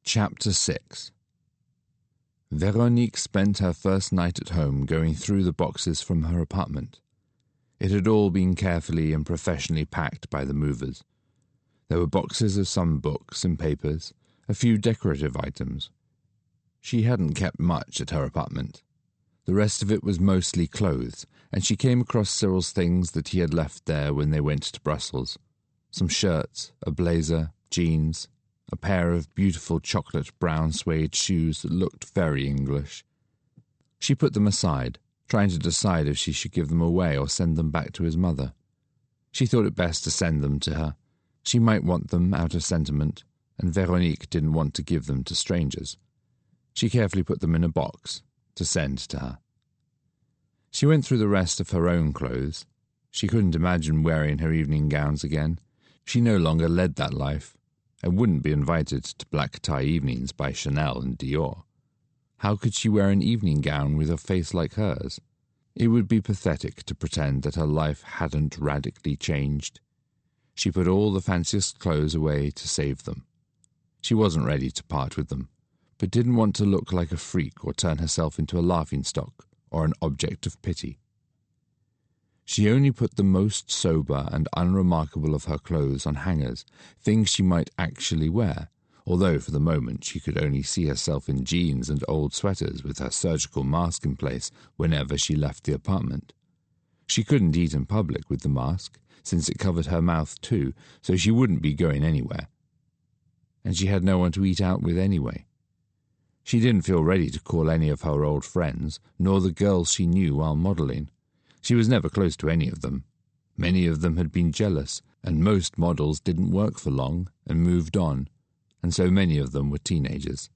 Chapter 6. Veronique spent her first night at home going through the boxes from her apartment. It had all been carefully and professionally packed by the movers. There were boxes of some books and papers, a few decorative items. She hadn't kept much at her apartment. The rest of it was mostly clothes, and she came across Cyril's things that he had left there when they went to Brussels. Some shirts, a blazer, jeans, a pair of beautiful chocolate-brown suede shoes that looked very English. She put them aside, trying to decide if she should give them away or send them back to his mother. She thought it best to send them to her. She might want them out of sentiment, and Veronique didn't want to give them to strangers. She carefully put them in a box to send to her. She went through the rest of her own clothes. She couldn't imagine wearing her evening gowns again. She no longer led that life, and wouldn't be invited to black tie evenings by Chanel and Dior. How could she wear an evening gown with a face like hers? It would be pathetic to pretend that her life hadn't radically changed. She put all the fanciest clothes away to save them. She wasn't ready to part with them, but didn't want to look like a freak or turn herself into a laughingstock or an object of pity. She only put the most sober and unremarkable of her clothes on hangers, things she might actually wear, although for the moment she could only see herself in jeans and old sweaters with her surgical mask in place whenever she left the apartment. She couldn't eat in public with the mask, since it covered her mouth too, so she wouldn't be going anywhere. And she had no one to eat out with anyway. She didn't feel ready to call any of her old friends, nor the girls she knew while modelling. She was never close to any of them. Many of them had been jealous, and most models didn't work for long and moved on, and so many of them were teenagers.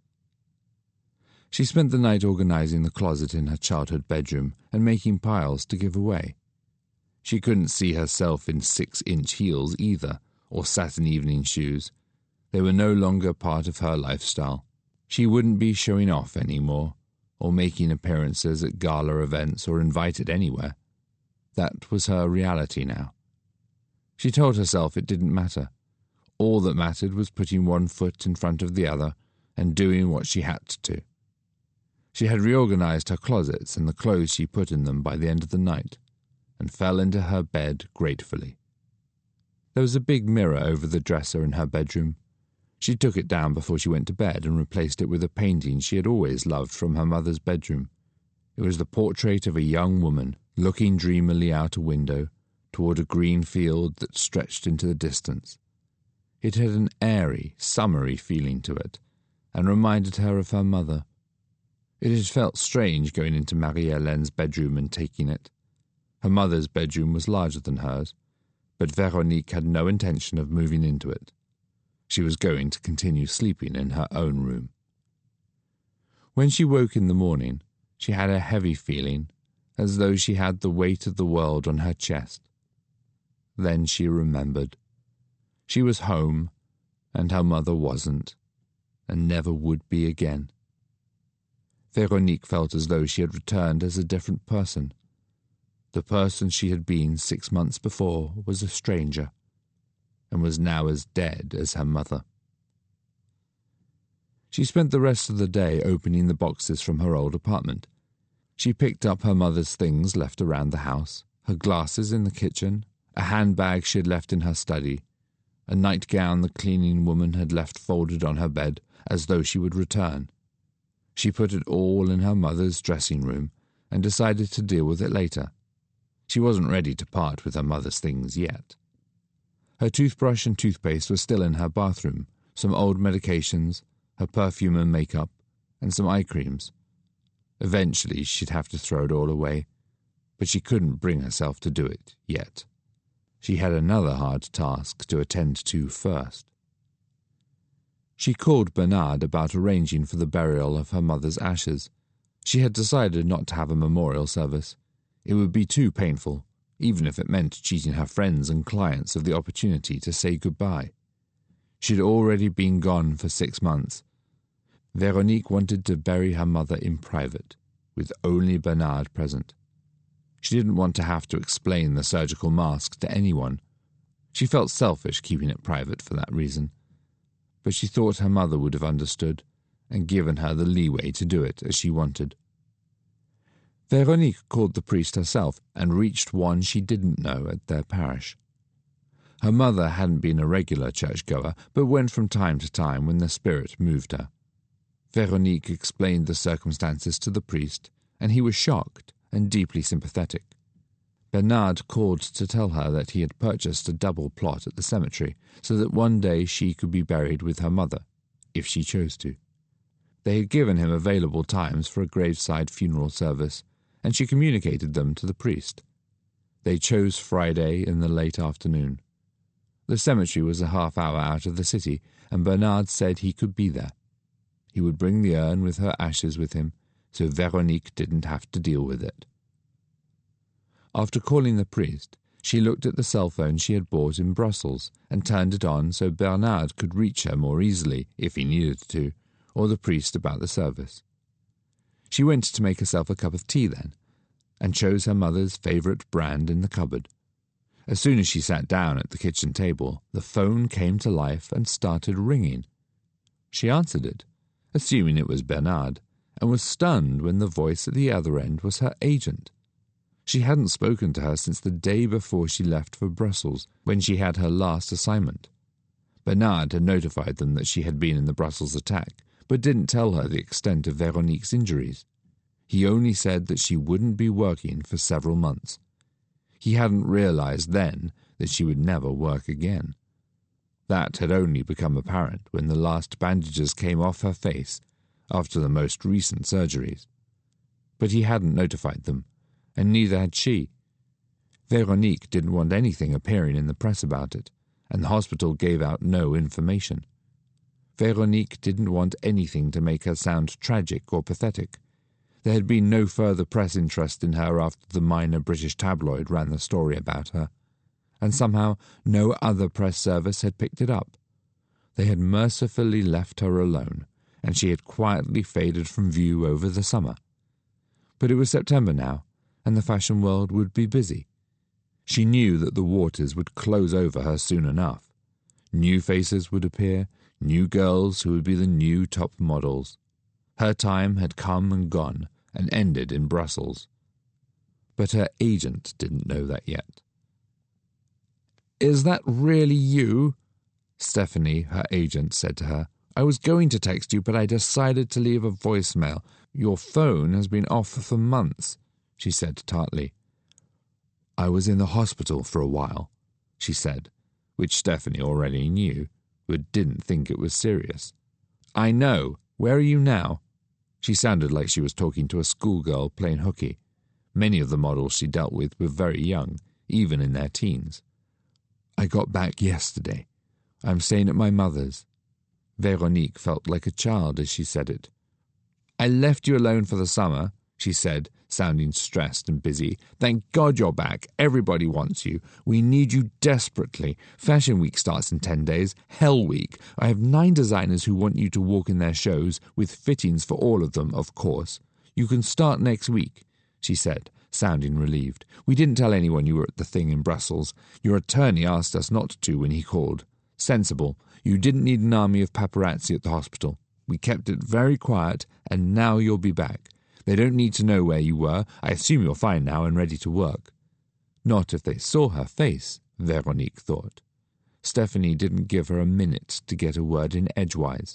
She spent the night organizing the closet in her childhood bedroom and making piles to give away. She couldn't see herself in 6-inch heels either, or satin evening shoes. They were no longer part of her lifestyle. She wouldn't be showing off anymore, or making appearances at gala events or invited anywhere. That was her reality now. She told herself it didn't matter. All that mattered was putting one foot in front of the other and doing what she had to. She had reorganized her closets and the clothes she put in them by the end of the night, and fell into her bed gratefully. There was a big mirror over the dresser in her bedroom. She took it down before she went to bed and replaced it with a painting she had always loved from her mother's bedroom. It was the portrait of a young woman looking dreamily out a window toward a green field that stretched into the distance. It had an airy, summery feeling to it, and reminded her of her mother. It had felt strange going into Marie-Hélène's bedroom and taking it. Her mother's bedroom was larger than hers, but Veronique had no intention of moving into it. She was going to continue sleeping in her own room. When she woke in the morning, she had a heavy feeling, as though she had the weight of the world on her chest. Then she remembered. She was home, and her mother wasn't, and never would be again. Veronique felt as though she had returned as a different person. The person she had been 6 months before was a stranger, and was now as dead as her mother. She spent the rest of the day opening the boxes from her old apartment. She picked up her mother's things left around the house, her glasses in the kitchen, a handbag she had left in her study, a nightgown the cleaning woman had left folded on her bed as though she would return. She put it all in her mother's dressing room and decided to deal with it later. She wasn't ready to part with her mother's things yet. Her toothbrush and toothpaste were still in her bathroom, some old medications, her perfume and makeup, and some eye creams. Eventually she'd have to throw it all away, but she couldn't bring herself to do it yet. She had another hard task to attend to first. She called Bernard about arranging for the burial of her mother's ashes. She had decided not to have a memorial service. It would be too painful, even if it meant cheating her friends and clients of the opportunity to say goodbye. She'd already been gone for 6 months. Veronique wanted to bury her mother in private, with only Bernard present. She didn't want to have to explain the surgical mask to anyone. She felt selfish keeping it private for that reason. but she thought her mother would have understood and given her the leeway to do it as she wanted. Veronique called the priest herself and reached one she didn't know at their parish. Her mother hadn't been a regular churchgoer, but went from time to time when the spirit moved her. Veronique explained the circumstances to the priest, and he was shocked and deeply sympathetic. Bernard called to tell her that he had purchased a double plot at the cemetery so that one day she could be buried with her mother, if she chose to. They had given him available times for a graveside funeral service, and she communicated them to the priest. They chose Friday in the late afternoon. The cemetery was a half-hour out of the city, and Bernard said he could be there. He would bring the urn with her ashes with him, so Veronique didn't have to deal with it. After calling the priest, she looked at the cell phone she had bought in Brussels and turned it on so Bernard could reach her more easily, if he needed to, or the priest about the service. She went to make herself a cup of tea then, and chose her mother's favourite brand in the cupboard. As soon as she sat down at the kitchen table, the phone came to life and started ringing. She answered it, assuming it was Bernard, and was stunned when the voice at the other end was her agent. She hadn't spoken to her since the day before she left for Brussels, when she had her last assignment. Bernard had notified them that she had been in the Brussels attack, but didn't tell her the extent of Veronique's injuries. He only said that she wouldn't be working for several months. He hadn't realized then that she would never work again. That had only become apparent when the last bandages came off her face after the most recent surgeries. But he hadn't notified them, and neither had she. Veronique didn't want anything appearing in the press about it, and the hospital gave out no information. Veronique didn't want anything to make her sound tragic or pathetic. There had been no further press interest in her after the minor British tabloid ran the story about her, and somehow no other press service had picked it up. They had mercifully left her alone, and she had quietly faded from view over the summer. But it was September now, and the fashion world would be busy. She knew that the waters would close over her soon enough. New faces would appear, new girls who would be the new top models. Her time had come and gone, and ended in Brussels. But her agent didn't know that yet. "Is that really you?" Stephanie, her agent, said to her. "I was going to text you, but I decided to leave a voicemail. Your phone has been off for months," she said tartly. "I was in the hospital for a while," she said, which Stephanie already knew, but didn't think it was serious. "I know. Where are you now?" She sounded like she was talking to a schoolgirl playing hooky. Many of the models she dealt with were very young, even in their teens. "I got back yesterday. I'm staying at my mother's." Veronique felt like a child as she said it. "I left you alone for the summer," she said, sounding stressed and busy. "Thank God you're back. Everybody wants you. We need you desperately. Fashion Week starts in 10 days. Hell Week. I have 9 designers who want you to walk in their shows, with fittings for all of them, of course. You can start next week," she said, sounding relieved. "We didn't tell anyone you were at the thing in Brussels. Your attorney asked us not to when he called. Sensible. You didn't need an army of paparazzi at the hospital. We kept it very quiet, and now you'll be back. They don't need to know where you were. I assume you're fine now and ready to work." Not if they saw her face, Veronique thought. Stephanie didn't give her a minute to get a word in edgewise.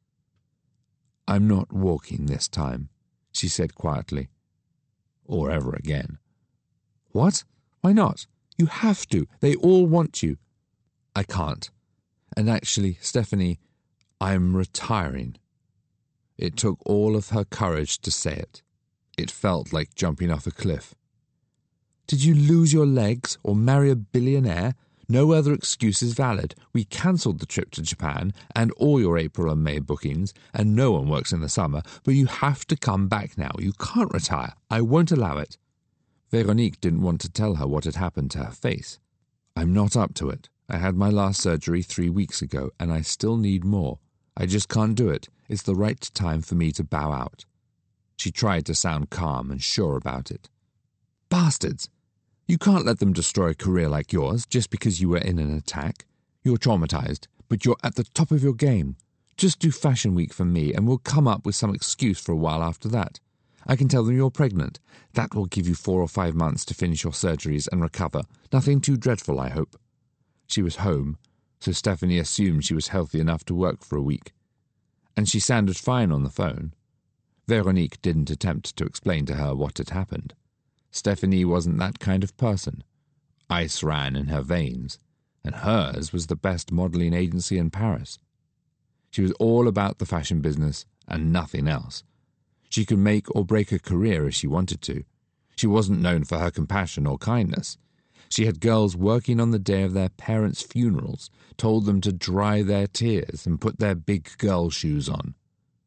"I'm not walking this time," she said quietly. "Or ever again." "What? Why not? You have to. They all want you." "I can't. And actually, Stephanie, I'm retiring." It took all of her courage to say it. It felt like jumping off a cliff. "Did you lose your legs or marry a billionaire? No other excuse is valid. We cancelled the trip to Japan and all your April and May bookings, and no one works in the summer, but you have to come back now. You can't retire. I won't allow it." Veronique didn't want to tell her what had happened to her face. "I'm not up to it. I had my last surgery 3 weeks ago, and I still need more. I just can't do it. It's the right time for me to bow out." She tried to sound calm and sure about it. "Bastards! You can't let them destroy a career like yours just because you were in an attack. You're traumatized, but you're at the top of your game. Just do Fashion Week for me, and we'll come up with some excuse for a while after that. I can tell them you're pregnant. That will give you 4 or 5 months to finish your surgeries and recover. Nothing too dreadful, I hope." She was home, so Stephanie assumed she was healthy enough to work for a week. And she sounded fine on the phone. Veronique didn't attempt to explain to her what had happened. Stephanie wasn't that kind of person. Ice ran in her veins, and hers was the best modelling agency in Paris. She was all about the fashion business and nothing else. She could make or break a career if she wanted to. She wasn't known for her compassion or kindness. She had girls working on the day of their parents' funerals, told them to dry their tears and put their big girl shoes on.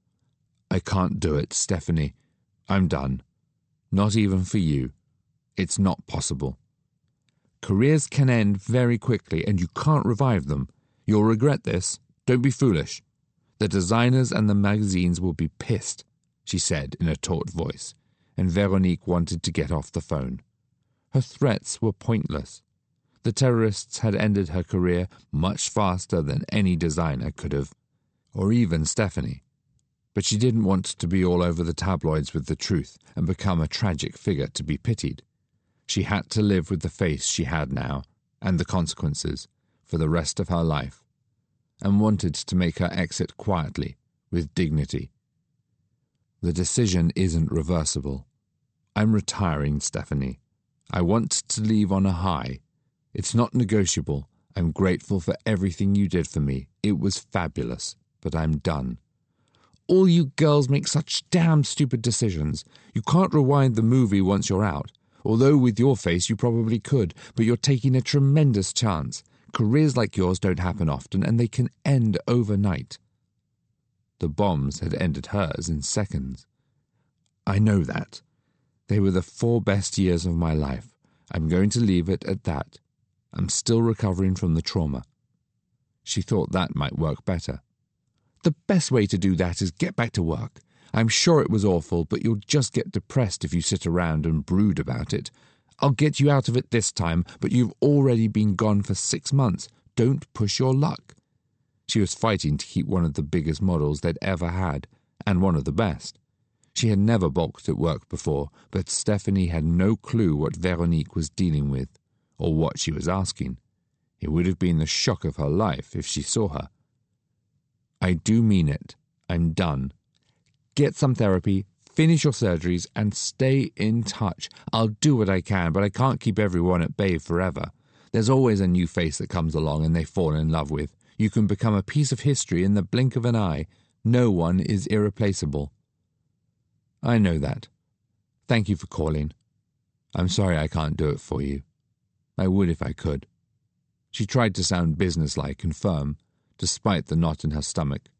"I can't do it, Stephanie. I'm done. Not even for you. It's not possible. Careers can end very quickly, and you can't revive them. You'll regret this. Don't be foolish. The designers and the magazines will be pissed," she said in a taut voice, and Veronique wanted to get off the phone. Her threats were pointless. The terrorists had ended her career much faster than any designer could have, or even Stephanie. But she didn't want to be all over the tabloids with the truth and become a tragic figure to be pitied. She had to live with the face she had now, and the consequences, for the rest of her life, and wanted to make her exit quietly, with dignity. "The decision isn't reversible. I'm retiring, Stephanie. I want to leave on a high. It's not negotiable. I'm grateful for everything you did for me. It was fabulous, but I'm done." "All you girls make such damn stupid decisions. You can't rewind the movie once you're out. Although with your face you probably could, but you're taking a tremendous chance. Careers like yours don't happen often, and they can end overnight." The bombs had ended hers in seconds. "I know that. They were the 4 best years of my life. I'm going to leave it at that. I'm still recovering from the trauma." She thought that might work better. "The best way to do that is get back to work. I'm sure it was awful, but you'll just get depressed if you sit around and brood about it. I'll get you out of it this time, but you've already been gone for 6 months. Don't push your luck." She was fighting to keep one of the biggest models they'd ever had, and one of the best. She had never balked at work before, but Stephanie had no clue what Veronique was dealing with, or what she was asking. It would have been the shock of her life if she saw her. "I do mean it. I'm done. Get some therapy, finish your surgeries, and stay in touch. I'll do what I can, but I can't keep everyone at bay forever. There's always a new face that comes along and they fall in love with. You can become a piece of history in the blink of an eye. No one is irreplaceable." "I know that. Thank you for calling. I'm sorry I can't do it for you. I would if I could." She tried to sound businesslike and firm, despite the knot in her stomach.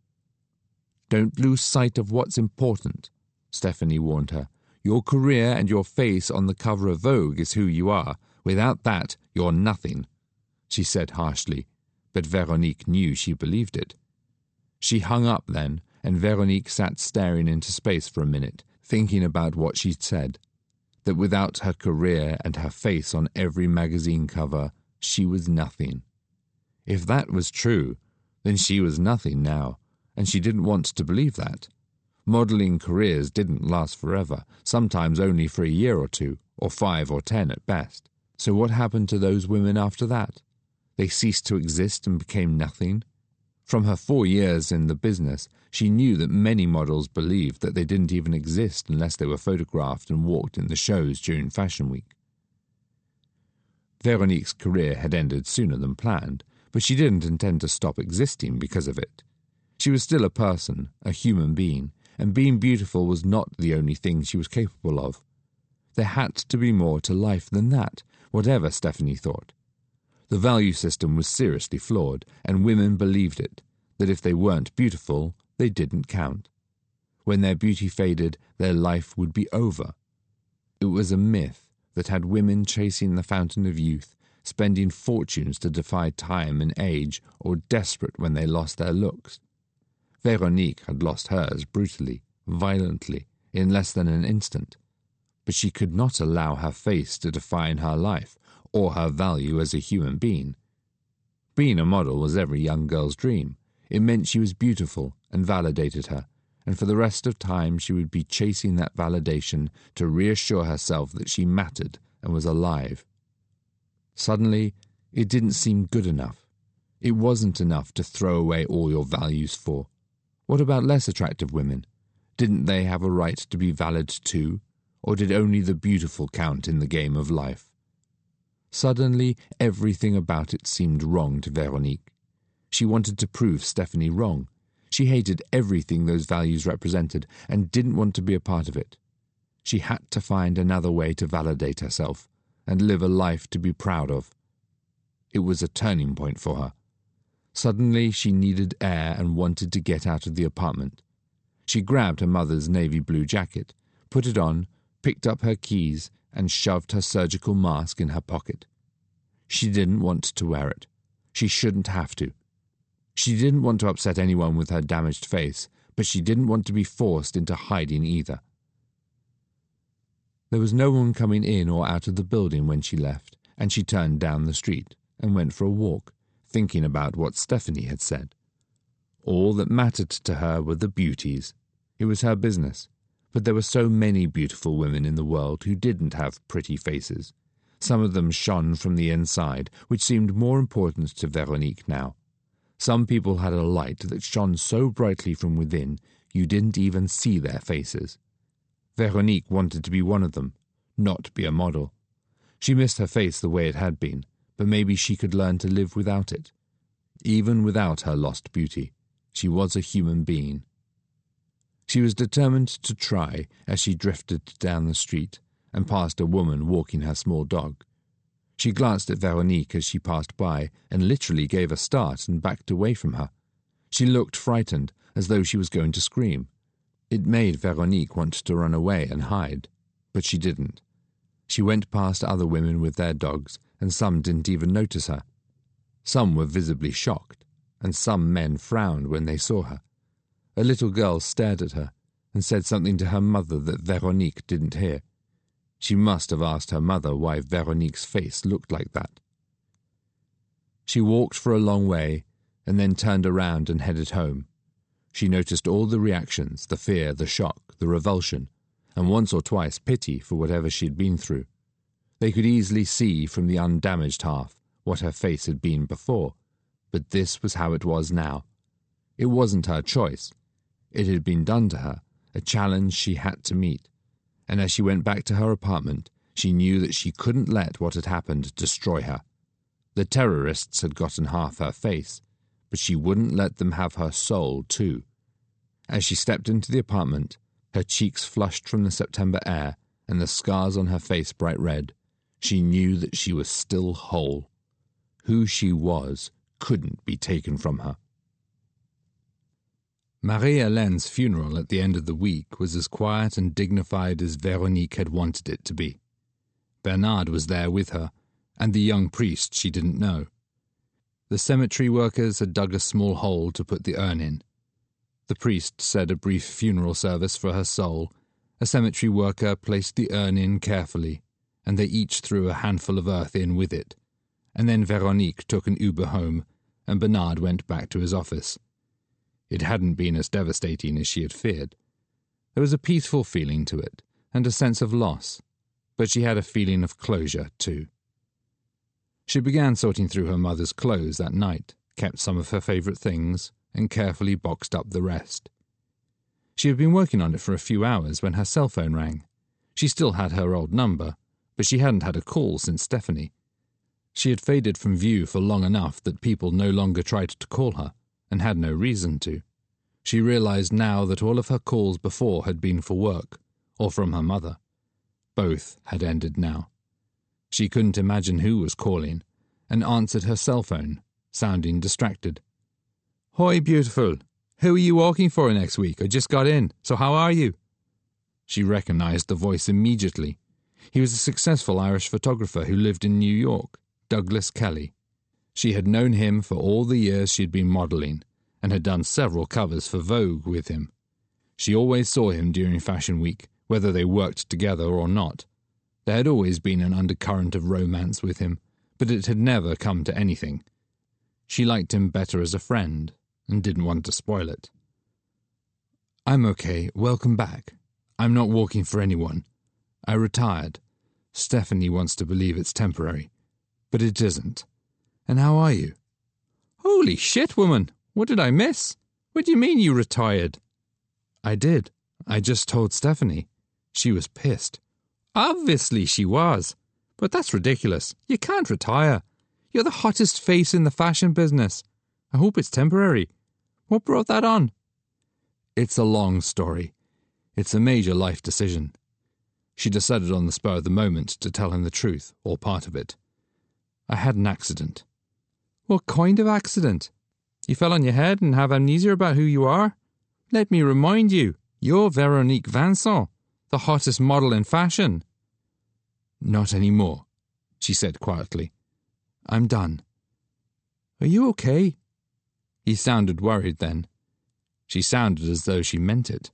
"Don't lose sight of what's important," Stephanie warned her. "Your career and your face on the cover of Vogue is who you are. Without that, you're nothing," she said harshly, but Veronique knew she believed it. She hung up then, and Veronique sat staring into space for a minute, thinking about what she'd said, that without her career and her face on every magazine cover, she was nothing. If that was true, then she was nothing now, and she didn't want to believe that. Modelling careers didn't last forever, sometimes only for a year or 2, or 5 or 10 at best. So what happened to those women after that? They ceased to exist and became nothing? From her 4 years in the business, she knew that many models believed that they didn't even exist unless they were photographed and walked in the shows during Fashion Week. Veronique's career had ended sooner than planned, but she didn't intend to stop existing because of it. She was still a person, a human being, and being beautiful was not the only thing she was capable of. There had to be more to life than that, whatever Stephanie thought. The value system was seriously flawed, and women believed it, that if they weren't beautiful, they didn't count. When their beauty faded, their life would be over. It was a myth that had women chasing the fountain of youth, spending fortunes to defy time and age, or desperate when they lost their looks. Veronique had lost hers brutally, violently, in less than an instant. But she could not allow her face to define her life, or her value as a human being. Being a model was every young girl's dream. It meant she was beautiful and validated her, and for the rest of time she would be chasing that validation to reassure herself that she mattered and was alive. Suddenly, it didn't seem good enough. It wasn't enough to throw away all your values for. What about less attractive women? Didn't they have a right to be valid too? Or did only the beautiful count in the game of life? Suddenly, everything about it seemed wrong to Veronique. She wanted to prove Stephanie wrong. She hated everything those values represented and didn't want to be a part of it. She had to find another way to validate herself and live a life to be proud of. It was a turning point for her. Suddenly, she needed air and wanted to get out of the apartment. She grabbed her mother's navy blue jacket, put it on, picked up her keys, and shoved her surgical mask in her pocket. She didn't want to wear it. She shouldn't have to. She didn't want to upset anyone with her damaged face, but she didn't want to be forced into hiding either. There was no one coming in or out of the building when she left, and she turned down the street and went for a walk, thinking about what Stephanie had said. All that mattered to her were the beauties. It was her business, but there were so many beautiful women in the world who didn't have pretty faces. Some of them shone from the inside, which seemed more important to Veronique now. Some people had a light that shone so brightly from within you didn't even see their faces. Veronique wanted to be one of them, not be a model. She missed her face the way it had been, but maybe she could learn to live without it. Even without her lost beauty, she was a human being. She was determined to try as she drifted down the street and past a woman walking her small dog. She glanced at Veronique as she passed by and literally gave a start and backed away from her. She looked frightened, as though she was going to scream. It made Veronique want to run away and hide, but she didn't. She went past other women with their dogs, and some didn't even notice her. Some were visibly shocked, and some men frowned when they saw her. A little girl stared at her and said something to her mother that Veronique didn't hear. She must have asked her mother why Veronique's face looked like that. She walked for a long way and then turned around and headed home. She noticed all the reactions, the fear, the shock, the revulsion, and once or twice pity for whatever she had been through. They could easily see from the undamaged half what her face had been before, but this was how it was now. It wasn't her choice. It had been done to her, a challenge she had to meet. And as she went back to her apartment, she knew that she couldn't let what had happened destroy her. The terrorists had gotten half her face, but she wouldn't let them have her soul too. As she stepped into the apartment, her cheeks flushed from the September air and the scars on her face bright red, she knew that she was still whole. Who she was couldn't be taken from her. Marie-Hélène's funeral at the end of the week was as quiet and dignified as Veronique had wanted it to be. Bernard was there with her, and the young priest she didn't know. The cemetery workers had dug a small hole to put the urn in. The priest said a brief funeral service for her soul. A cemetery worker placed the urn in carefully, and they each threw a handful of earth in with it. And then Veronique took an Uber home, and Bernard went back to his office. It hadn't been as devastating as she had feared. There was a peaceful feeling to it, and a sense of loss, but she had a feeling of closure, too. She began sorting through her mother's clothes that night, kept some of her favourite things, and carefully boxed up the rest. She had been working on it for a few hours when her cell phone rang. She still had her old number, but she hadn't had a call since Stephanie. She had faded from view for long enough that people no longer tried to call her, and had no reason to. She realized now that all of her calls before had been for work, or from her mother. Both had ended now. She couldn't imagine who was calling, and answered her cell phone, sounding distracted. "Hoi, beautiful. Who are you walking for next week? I just got in, so how are you?" She recognized the voice immediately. He was a successful Irish photographer who lived in New York, Douglas Kelly. She had known him for all the years she had been modelling, and had done several covers for Vogue with him. She always saw him during Fashion Week, whether they worked together or not. There had always been an undercurrent of romance with him, but it had never come to anything. She liked him better as a friend, and didn't want to spoil it. I'm okay, welcome back. I'm not working for anyone. I retired. Stephanie wants to believe it's temporary, but it isn't. And how are you? Holy shit, woman! What did I miss? What do you mean you retired? I did. I just told Stephanie. She was pissed. Obviously she was. But that's ridiculous. You can't retire. You're the hottest face in the fashion business. I hope it's temporary. What brought that on? It's a long story. It's a major life decision. She decided on the spur of the moment to tell him the truth, or part of it. I had an accident. What kind of accident? You fell on your head and have amnesia about who you are? Let me remind you, you're Veronique Vincent, the hottest model in fashion. Not anymore, she said quietly. I'm done. Are you okay? He sounded worried then. She sounded as though she meant it.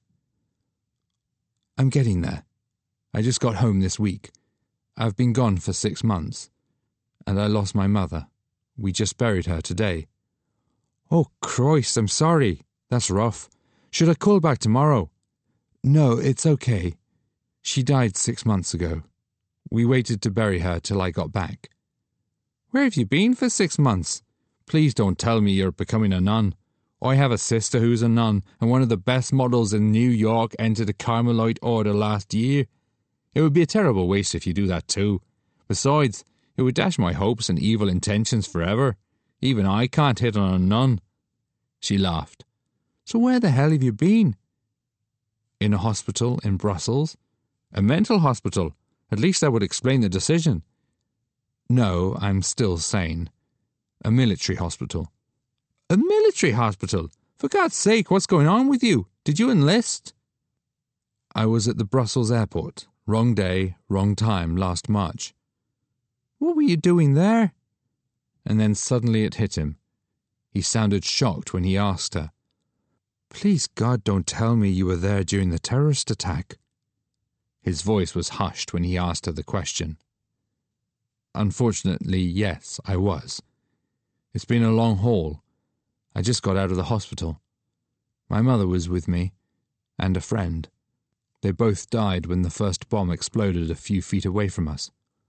I'm getting there. I just got home this week. I've been gone for 6 months. And I lost my mother. We just buried her today. Oh, Christ, I'm sorry. That's rough. Should I call back tomorrow? No, it's okay. She died 6 months ago. We waited to bury her till I got back. Where have you been for 6 months? Please don't tell me you're becoming a nun. I have a sister who's a nun, and one of the best models in New York entered the Carmelite order last year. It would be a terrible waste if you do that too. Besides, it would dash my hopes and evil intentions forever. Even I can't hit on a nun. She laughed. So where the hell have you been? In a hospital in Brussels. A mental hospital. At least that would explain the decision. No, I'm still sane. A military hospital. A military hospital? For God's sake, what's going on with you? Did you enlist? I was at the Brussels airport. Wrong day, wrong time last March. What were you doing there? And then suddenly it hit him. He sounded shocked when he asked her. Please God, don't tell me you were there during the terrorist attack. His voice was hushed when he asked her the question. Unfortunately, yes, I was. It's been a long haul. I just got out of the hospital. My mother was with me, and a friend. They both died when the first bomb exploded a few feet away from us.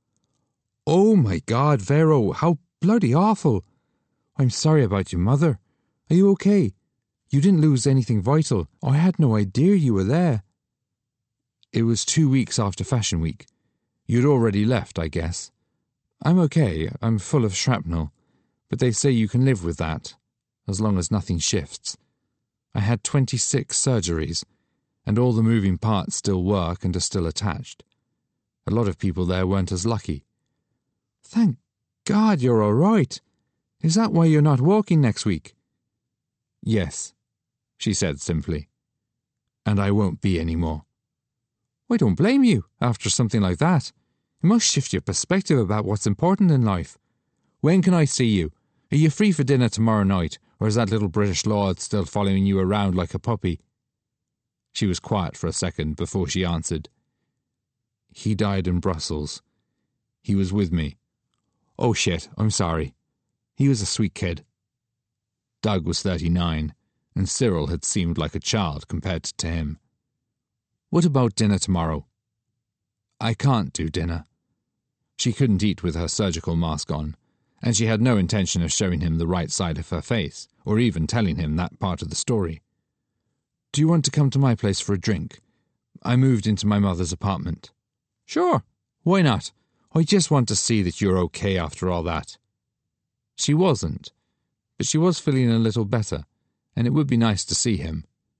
Oh my God, Vero, how bloody awful. I'm sorry about your mother. Are you okay? You didn't lose anything vital. I had no idea you were there. It was 2 weeks after Fashion Week. You'd already left, I guess. I'm okay. I'm full of shrapnel. But they say you can live with that, as long as nothing shifts. I had 26 surgeries, and all the moving parts still work and are still attached. A lot of people there weren't as lucky. Thank God you're all right. Is that why you're not walking next week? Yes, she said simply. And I won't be any more. I don't blame you after something like that. It must shift your perspective about what's important in life. When can I see you? Are you free for dinner tomorrow night, or is that little British lord still following you around like a puppy? She was quiet for a second before she answered. He died in Brussels. He was with me. Oh shit, I'm sorry. He was a sweet kid. Doug was 39, and Cyril had seemed like a child compared to him. What about dinner tomorrow? I can't do dinner. She couldn't eat with her surgical mask on, and she had no intention of showing him the right side of her face, or even telling him that part of the story. Do you want to come to my place for a drink? I moved into my mother's apartment. Sure, why not? I just want to see that you're okay after all that. She wasn't, but she was feeling a little better, and it would be nice to see him.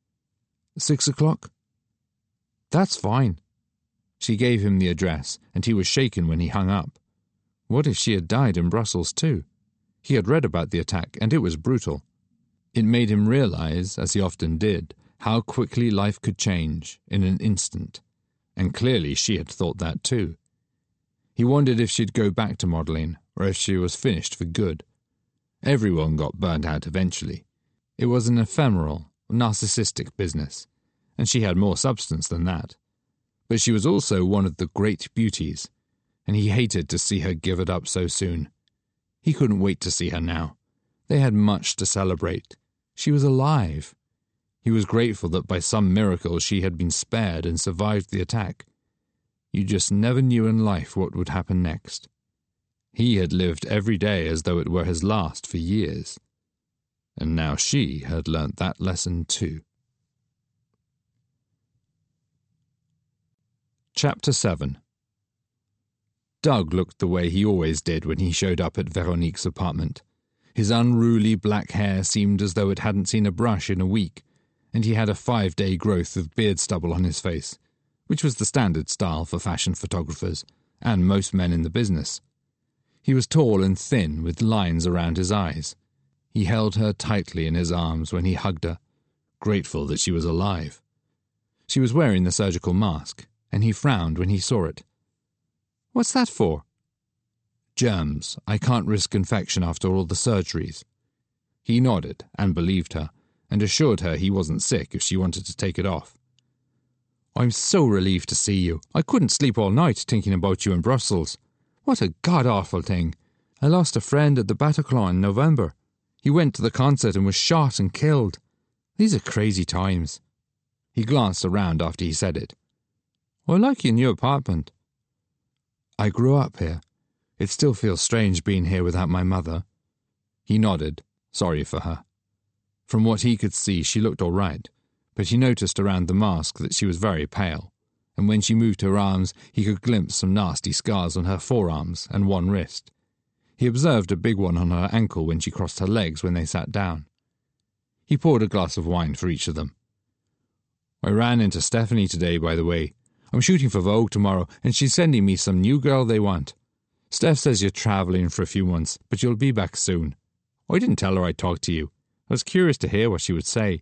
6 o'clock? That's fine. She gave him the address, and he was shaken when he hung up. What if she had died in Brussels too? He had read about the attack, and it was brutal. It made him realize, as he often did, how quickly life could change in an instant, and clearly she had thought that too. He wondered if she'd go back to modelling, or if she was finished for good. Everyone got burnt out eventually. It was an ephemeral, narcissistic business, and she had more substance than that. But she was also one of the great beauties, and he hated to see her give it up so soon. He couldn't wait to see her now. They had much to celebrate. She was alive. He was grateful that by some miracle she had been spared and survived the attack. You just never knew in life what would happen next. He had lived every day as though it were his last for years. And now she had learnt that lesson too. Chapter 7. Doug looked the way he always did when he showed up at Veronique's apartment. His unruly black hair seemed as though it hadn't seen a brush in a week, and he had a 5-day growth of beard stubble on his face, which was the standard style for fashion photographers, and most men in the business. He was tall and thin, with lines around his eyes. He held her tightly in his arms when he hugged her, grateful that she was alive. She was wearing the surgical mask, and he frowned when he saw it. "What's that for?" "Germs. I can't risk infection after all the surgeries." He nodded and believed her, and assured her he wasn't sick if she wanted to take it off. "I'm so relieved to see you. I couldn't sleep all night thinking about you in Brussels. What a god-awful thing. I lost a friend at the Bataclan in November. He went to the concert and was shot and killed. These are crazy times." He glanced around after he said it. "I like your new apartment." "I grew up here. It still feels strange being here without my mother." He nodded, sorry for her. From what he could see, she looked all right, but he noticed around the mask that she was very pale, and when she moved her arms, he could glimpse some nasty scars on her forearms and one wrist. He observed a big one on her ankle when she crossed her legs when they sat down. He poured a glass of wine for each of them. "I ran into Stephanie today, by the way. I'm shooting for Vogue tomorrow, and she's sending me some new girl they want. Steph says you're travelling for a few months, but you'll be back soon. I didn't tell her I'd talk to you. I was curious to hear what she would say.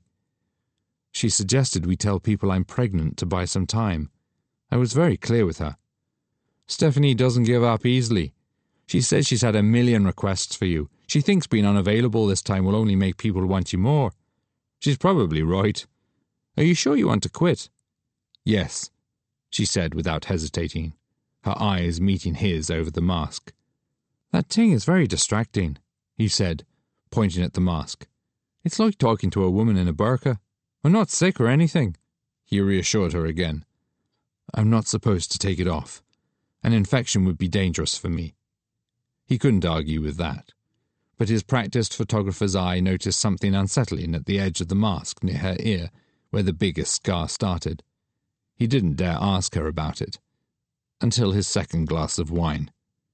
She suggested we tell people I'm pregnant to buy some time. I was very clear with her. Stephanie doesn't give up easily. She says she's had 1,000,000 requests for you. She thinks being unavailable this time will only make people want you more. She's probably right. Are you sure you want to quit?" "Yes," she said without hesitating, her eyes meeting his over the mask. "That thing is very distracting," he said, pointing at the mask. "It's like talking to a woman in a burqa. I'm not sick or anything." He reassured her again. "I'm not supposed to take it off. An infection would be dangerous for me." He couldn't argue with that, but his practiced photographer's eye noticed something unsettling at the edge of the mask near her ear, where the biggest scar started. He didn't dare ask her about it, until his second glass of wine.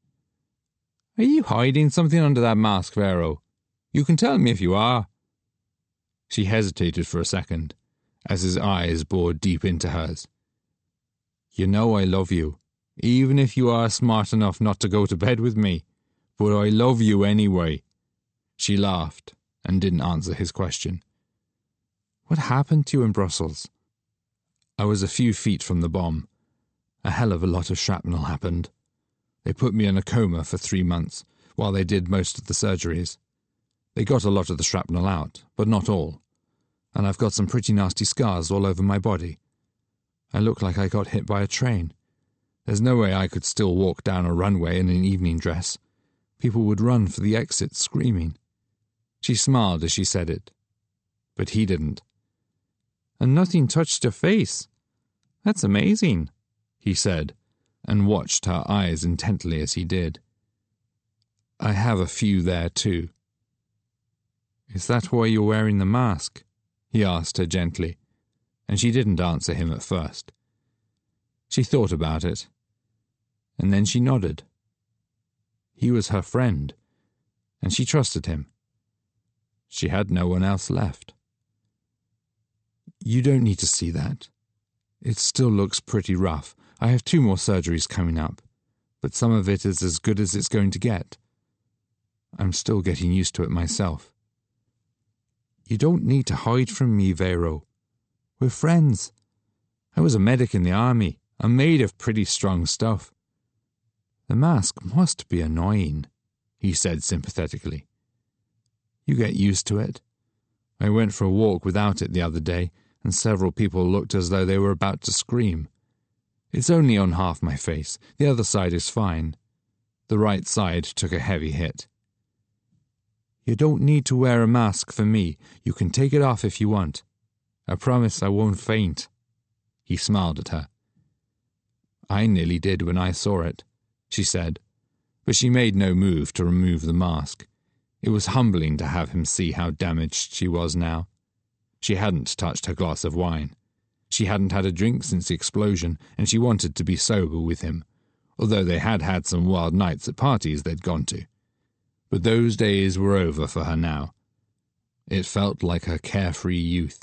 "Are you hiding something under that mask, Vero? You can tell me if you are." She hesitated for a second, as his eyes bored deep into hers. "You know I love you, even if you are smart enough not to go to bed with me. But I love you anyway." She laughed and didn't answer his question. "What happened to you in Brussels?" "I was a few feet from the bomb. A hell of a lot of shrapnel happened. They put me in a coma for 3 months, while they did most of the surgeries. They got a lot of the shrapnel out, but not all, and I've got some pretty nasty scars all over my body. I look like I got hit by a train. There's no way I could still walk down a runway in an evening dress. People would run for the exit, screaming." She smiled as she said it, but he didn't. "And nothing touched your face. That's amazing," he said, and watched her eyes intently as he did. "I have a few there, too." "Is that why you're wearing the mask?" he asked her gently, and she didn't answer him at first. She thought about it, and then she nodded. He was her friend, and she trusted him. She had no one else left. "You don't need to see that. It still looks pretty rough. I have 2 more surgeries coming up, but some of it is as good as it's going to get. I'm still getting used to it myself." "You don't need to hide from me, Vero. We're friends. I was a medic in the army. I'm made of pretty strong stuff." "The mask must be annoying," he said sympathetically. "You get used to it. I went for a walk without it the other day, and several people looked as though they were about to scream. It's only on half my face. The other side is fine." The right side took a heavy hit. You don't need to wear a mask for me. You can take it off if you want. I promise I won't faint." He smiled at her. "I nearly did when I saw it," she said, but she made no move to remove the mask. It was humbling to have him see how damaged she was now. She hadn't touched her glass of wine. She hadn't had a drink since the explosion, and she wanted to be sober with him, although they had had some wild nights at parties they'd gone to. But those days were over for her now. It felt like her carefree youth.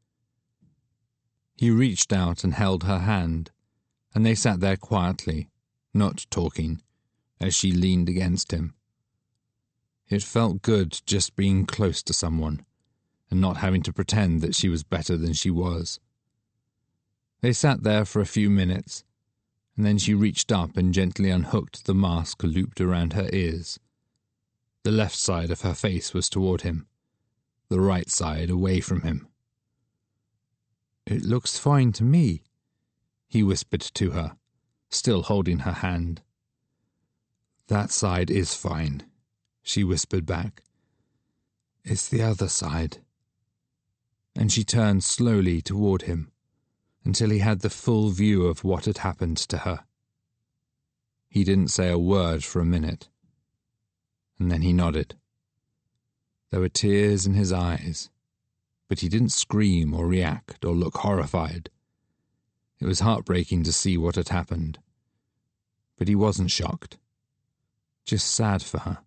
He reached out and held her hand, and they sat there quietly, not talking, as she leaned against him. It felt good just being close to someone, and not having to pretend that she was better than she was. They sat there for a few minutes, and then she reached up and gently unhooked the mask looped around her ears. The left side of her face was toward him, the right side away from him. "It looks fine to me," he whispered to her, still holding her hand. "That side is fine," she whispered back. "It's the other side." And she turned slowly toward him, until he had the full view of what had happened to her. He didn't say a word for a minute, and then he nodded. There were tears in his eyes, but he didn't scream or react or look horrified. It was heartbreaking to see what had happened, but he wasn't shocked, just sad for her.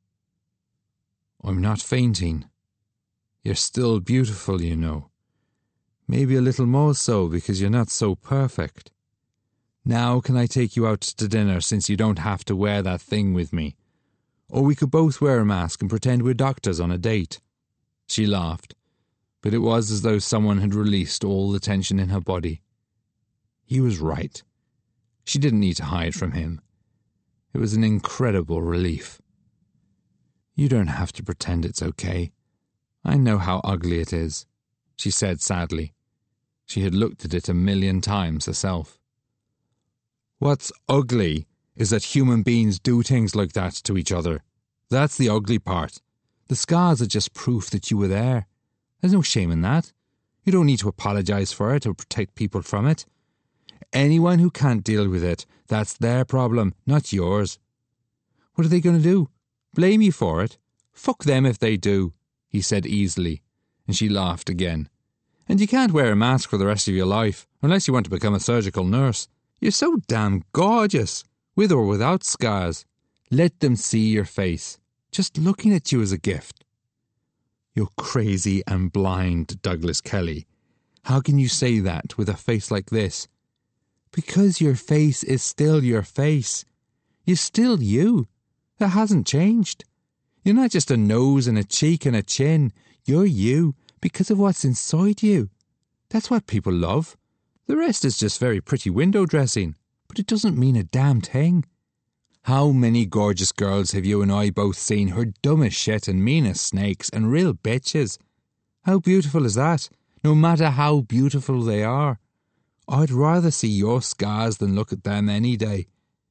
"I'm not fainting. You're still beautiful, you know. Maybe a little more so because you're not so perfect. Now can I take you out to dinner since you don't have to wear that thing with me? Or we could both wear a mask and pretend we're doctors on a date." She laughed, but it was as though someone had released all the tension in her body. He was right. She didn't need to hide from him. It was an incredible relief. "You don't have to pretend it's okay. I know how ugly it is," she said sadly. She had looked at it 1,000,000 times herself. "What's ugly is that human beings do things like that to each other. That's the ugly part. The scars are just proof that you were there. There's no shame in that. You don't need to apologize for it or protect people from it. Anyone who can't deal with it, that's their problem, not yours. What are they going to do? Blame you for it? Fuck them if they do," he said easily, and she laughed again. "And you can't wear a mask for the rest of your life, unless you want to become a surgical nurse. You're so damn gorgeous, with or without scars. Let them see your face. Just looking at you is a gift." "You're crazy and blind, Douglas Kelly. How can you say that with a face like this?" "Because your face is still your face. You're still you. That hasn't changed. You're not just a nose and a cheek and a chin. You're you because of what's inside you. That's what people love. The rest is just very pretty window dressing, but it doesn't mean a damn thing. How many gorgeous girls have you and I both seen who are dumb as shit and mean as snakes and real bitches? How beautiful is that, no matter how beautiful they are? I'd rather see your scars than look at them any day."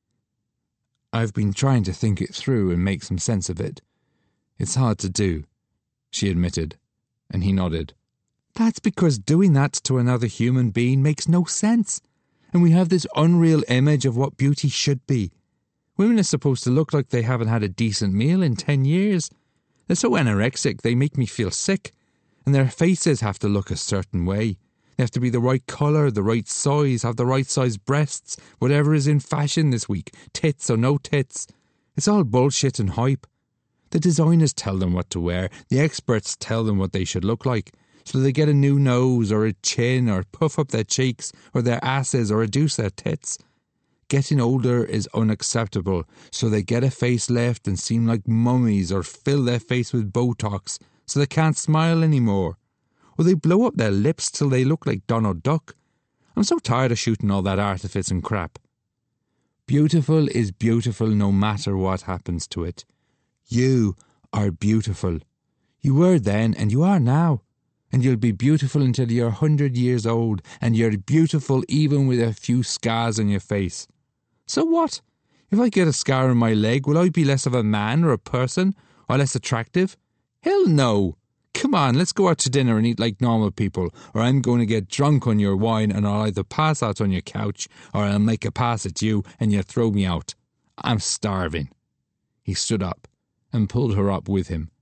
"I've been trying to think it through and make some sense of it. It's hard to do," she admitted, and he nodded. "That's because doing that to another human being makes no sense, and we have this unreal image of what beauty should be. Women are supposed to look like they haven't had a decent meal in 10 years. They're so anorexic they make me feel sick, and their faces have to look a certain way. They have to be the right colour, the right size, have the right size breasts, whatever is in fashion this week, tits or no tits. It's all bullshit and hype. The designers tell them what to wear, the experts tell them what they should look like, so they get a new nose or a chin or puff up their cheeks or their asses or reduce their tits. Getting older is unacceptable, so they get a facelift and seem like mummies or fill their face with Botox so they can't smile anymore. Or they blow up their lips till they look like Donald Duck. I'm so tired of shooting all that artifice and crap. Beautiful is beautiful no matter what happens to it. You are beautiful. You were then and you are now. And you'll be beautiful until you're 100 years old, and you're beautiful even with a few scars on your face. So what? If I get a scar on my leg, will I be less of a man or a person, or less attractive? Hell no! Come on, let's go out to dinner and eat like normal people, or I'm going to get drunk on your wine and I'll either pass out on your couch or I'll make a pass at you and you'll throw me out. I'm starving." He stood up and pulled her up with him.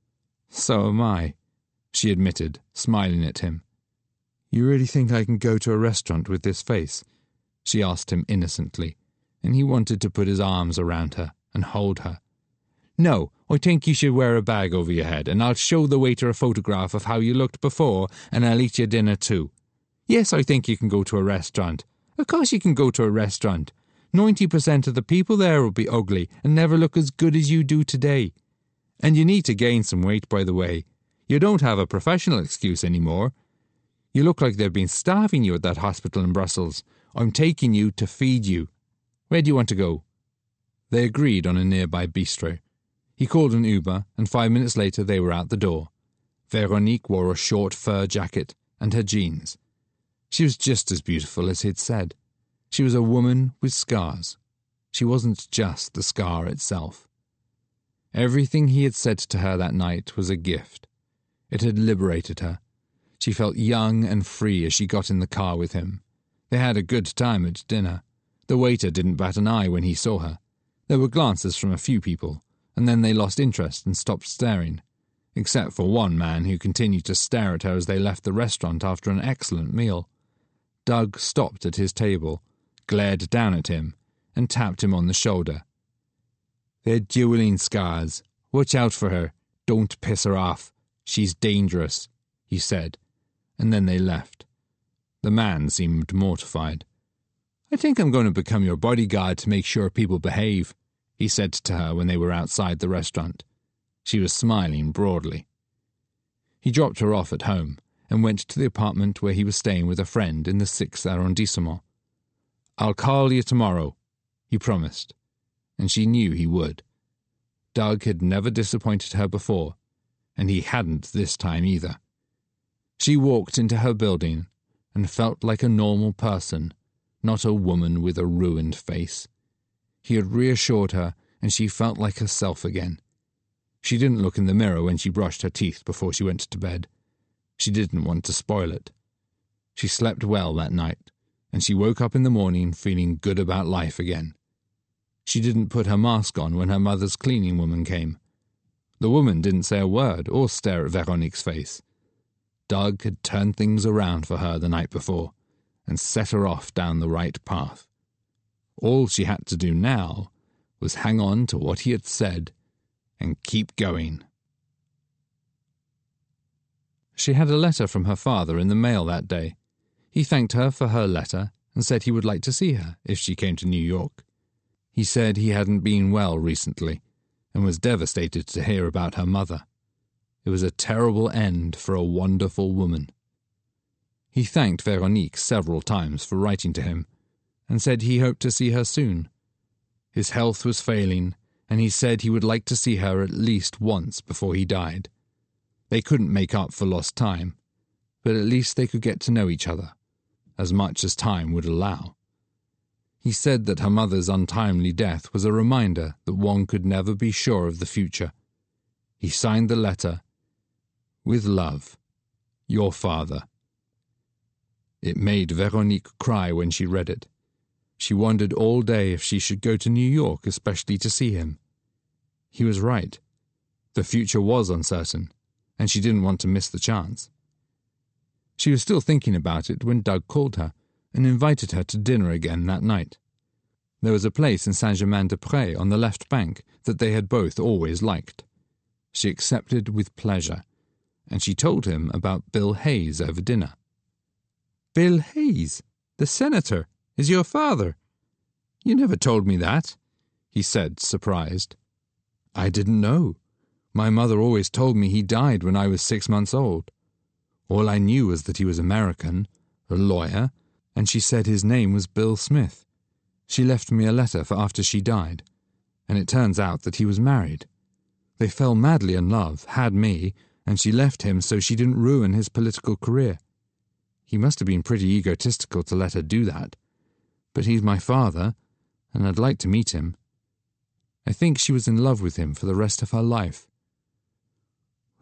"So am I," she admitted, smiling at him. "You really think I can go to a restaurant with this face?" she asked him innocently, and he wanted to put his arms around her and hold her. "No, I think you should wear a bag over your head, and I'll show the waiter a photograph of how you looked before, and I'll eat your dinner too. Yes, I think you can go to a restaurant. Of course you can go to a restaurant. 90% of the people there will be ugly and never look as good as you do today. And you need to gain some weight, by the way. You don't have a professional excuse anymore. You look like they've been starving you at that hospital in Brussels. I'm taking you to feed you. Where do you want to go?" They agreed on a nearby bistro. He called an Uber, and 5 minutes later they were out the door. Veronique wore a short fur jacket and her jeans. She was just as beautiful as he'd said. She was a woman with scars. She wasn't just the scar itself. Everything he had said to her that night was a gift. It had liberated her. She felt young and free as she got in the car with him. They had a good time at dinner. The waiter didn't bat an eye when he saw her. There were glances from a few people, and then they lost interest and stopped staring, except for one man who continued to stare at her as they left the restaurant after an excellent meal. Doug stopped at his table, glared down at him, and tapped him on the shoulder. "They're dueling scars. Watch out for her. Don't piss her off. She's dangerous," he said, and then they left. The man seemed mortified. "I think I'm going to become your bodyguard to make sure people behave," he said to her when they were outside the restaurant. She was smiling broadly. He dropped her off at home and went to the apartment where he was staying with a friend in the 6th arrondissement. "I'll call you tomorrow," he promised, and she knew he would. Doug had never disappointed her before, and he hadn't this time either. She walked into her building and felt like a normal person, not a woman with a ruined face. He had reassured her, and she felt like herself again. She didn't look in the mirror when she brushed her teeth before she went to bed. She didn't want to spoil it. She slept well that night, and she woke up in the morning feeling good about life again. She didn't put her mask on when her mother's cleaning woman came. The woman didn't say a word or stare at Veronique's face. Doug had turned things around for her the night before and set her off down the right path. All she had to do now was hang on to what he had said and keep going. She had a letter from her father in the mail that day. He thanked her for her letter and said he would like to see her if she came to New York. He said he hadn't been well recently and was devastated to hear about her mother. It was a terrible end for a wonderful woman. He thanked Veronique several times for writing to him and said he hoped to see her soon. His health was failing, and he said he would like to see her at least once before he died. They couldn't make up for lost time, but at least they could get to know each other, as much as time would allow. He said that her mother's untimely death was a reminder that one could never be sure of the future. He signed the letter, "With love, your father." It made Veronique cry when she read it. She wondered all day if she should go to New York especially to see him. He was right. The future was uncertain, and she didn't want to miss the chance. She was still thinking about it when Doug called her and invited her to dinner again that night. There was a place in Saint-Germain-des-Prés on the left bank that they had both always liked. She accepted with pleasure, and she told him about Bill Hayes over dinner. "Bill Hayes, the senator, is your father? You never told me that," he said, surprised. "I didn't know. My mother always told me he died when I was 6 months old. All I knew was that he was American, a lawyer, and she said his name was Bill Smith. She left me a letter for after she died, and it turns out that he was married. They fell madly in love, had me, and she left him so she didn't ruin his political career. He must have been pretty egotistical to let her do that. But he's my father, and I'd like to meet him. I think she was in love with him for the rest of her life."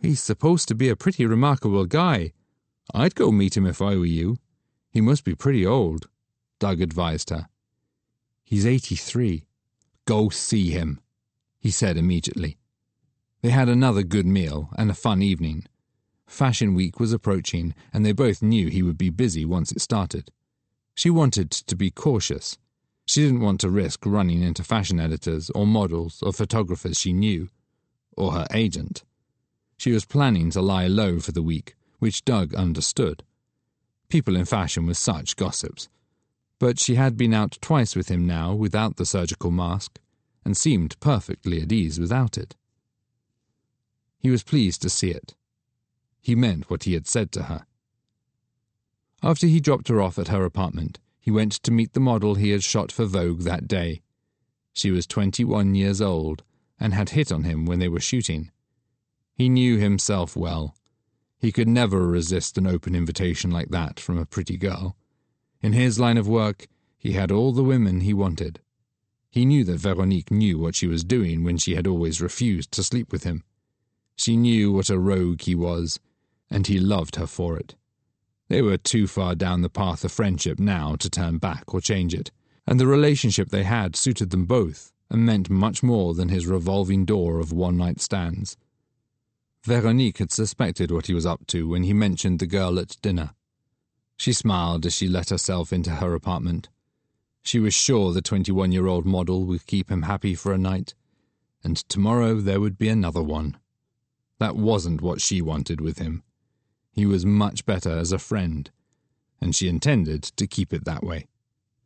He's supposed to be a pretty remarkable guy. I'd go meet him if I were you. He must be pretty old, Doug advised her. He's 83. Go see him, he said immediately. They had another good meal and a fun evening. Fashion Week was approaching, and they both knew he would be busy once it started. She wanted to be cautious. She didn't want to risk running into fashion editors or models or photographers she knew, or her agent. She was planning to lie low for the week, which Doug understood. People in fashion were such gossips. But she had been out twice with him now without the surgical mask, and seemed perfectly at ease without it. He was pleased to see it. He meant what he had said to her. After he dropped her off at her apartment, he went to meet the model he had shot for Vogue that day. She was 21 years old, and had hit on him when they were shooting. He knew himself well. He could never resist an open invitation like that from a pretty girl. In his line of work, he had all the women he wanted. He knew that Veronique knew what she was doing when she had always refused to sleep with him. She knew what a rogue he was, and he loved her for it. They were too far down the path of friendship now to turn back or change it, and the relationship they had suited them both and meant much more than his revolving door of one-night stands. Veronique had suspected what he was up to when he mentioned the girl at dinner. She smiled as she let herself into her apartment. She was sure the 21-year-old model would keep him happy for a night, and tomorrow there would be another one. That wasn't what she wanted with him. He was much better as a friend, and she intended to keep it that way.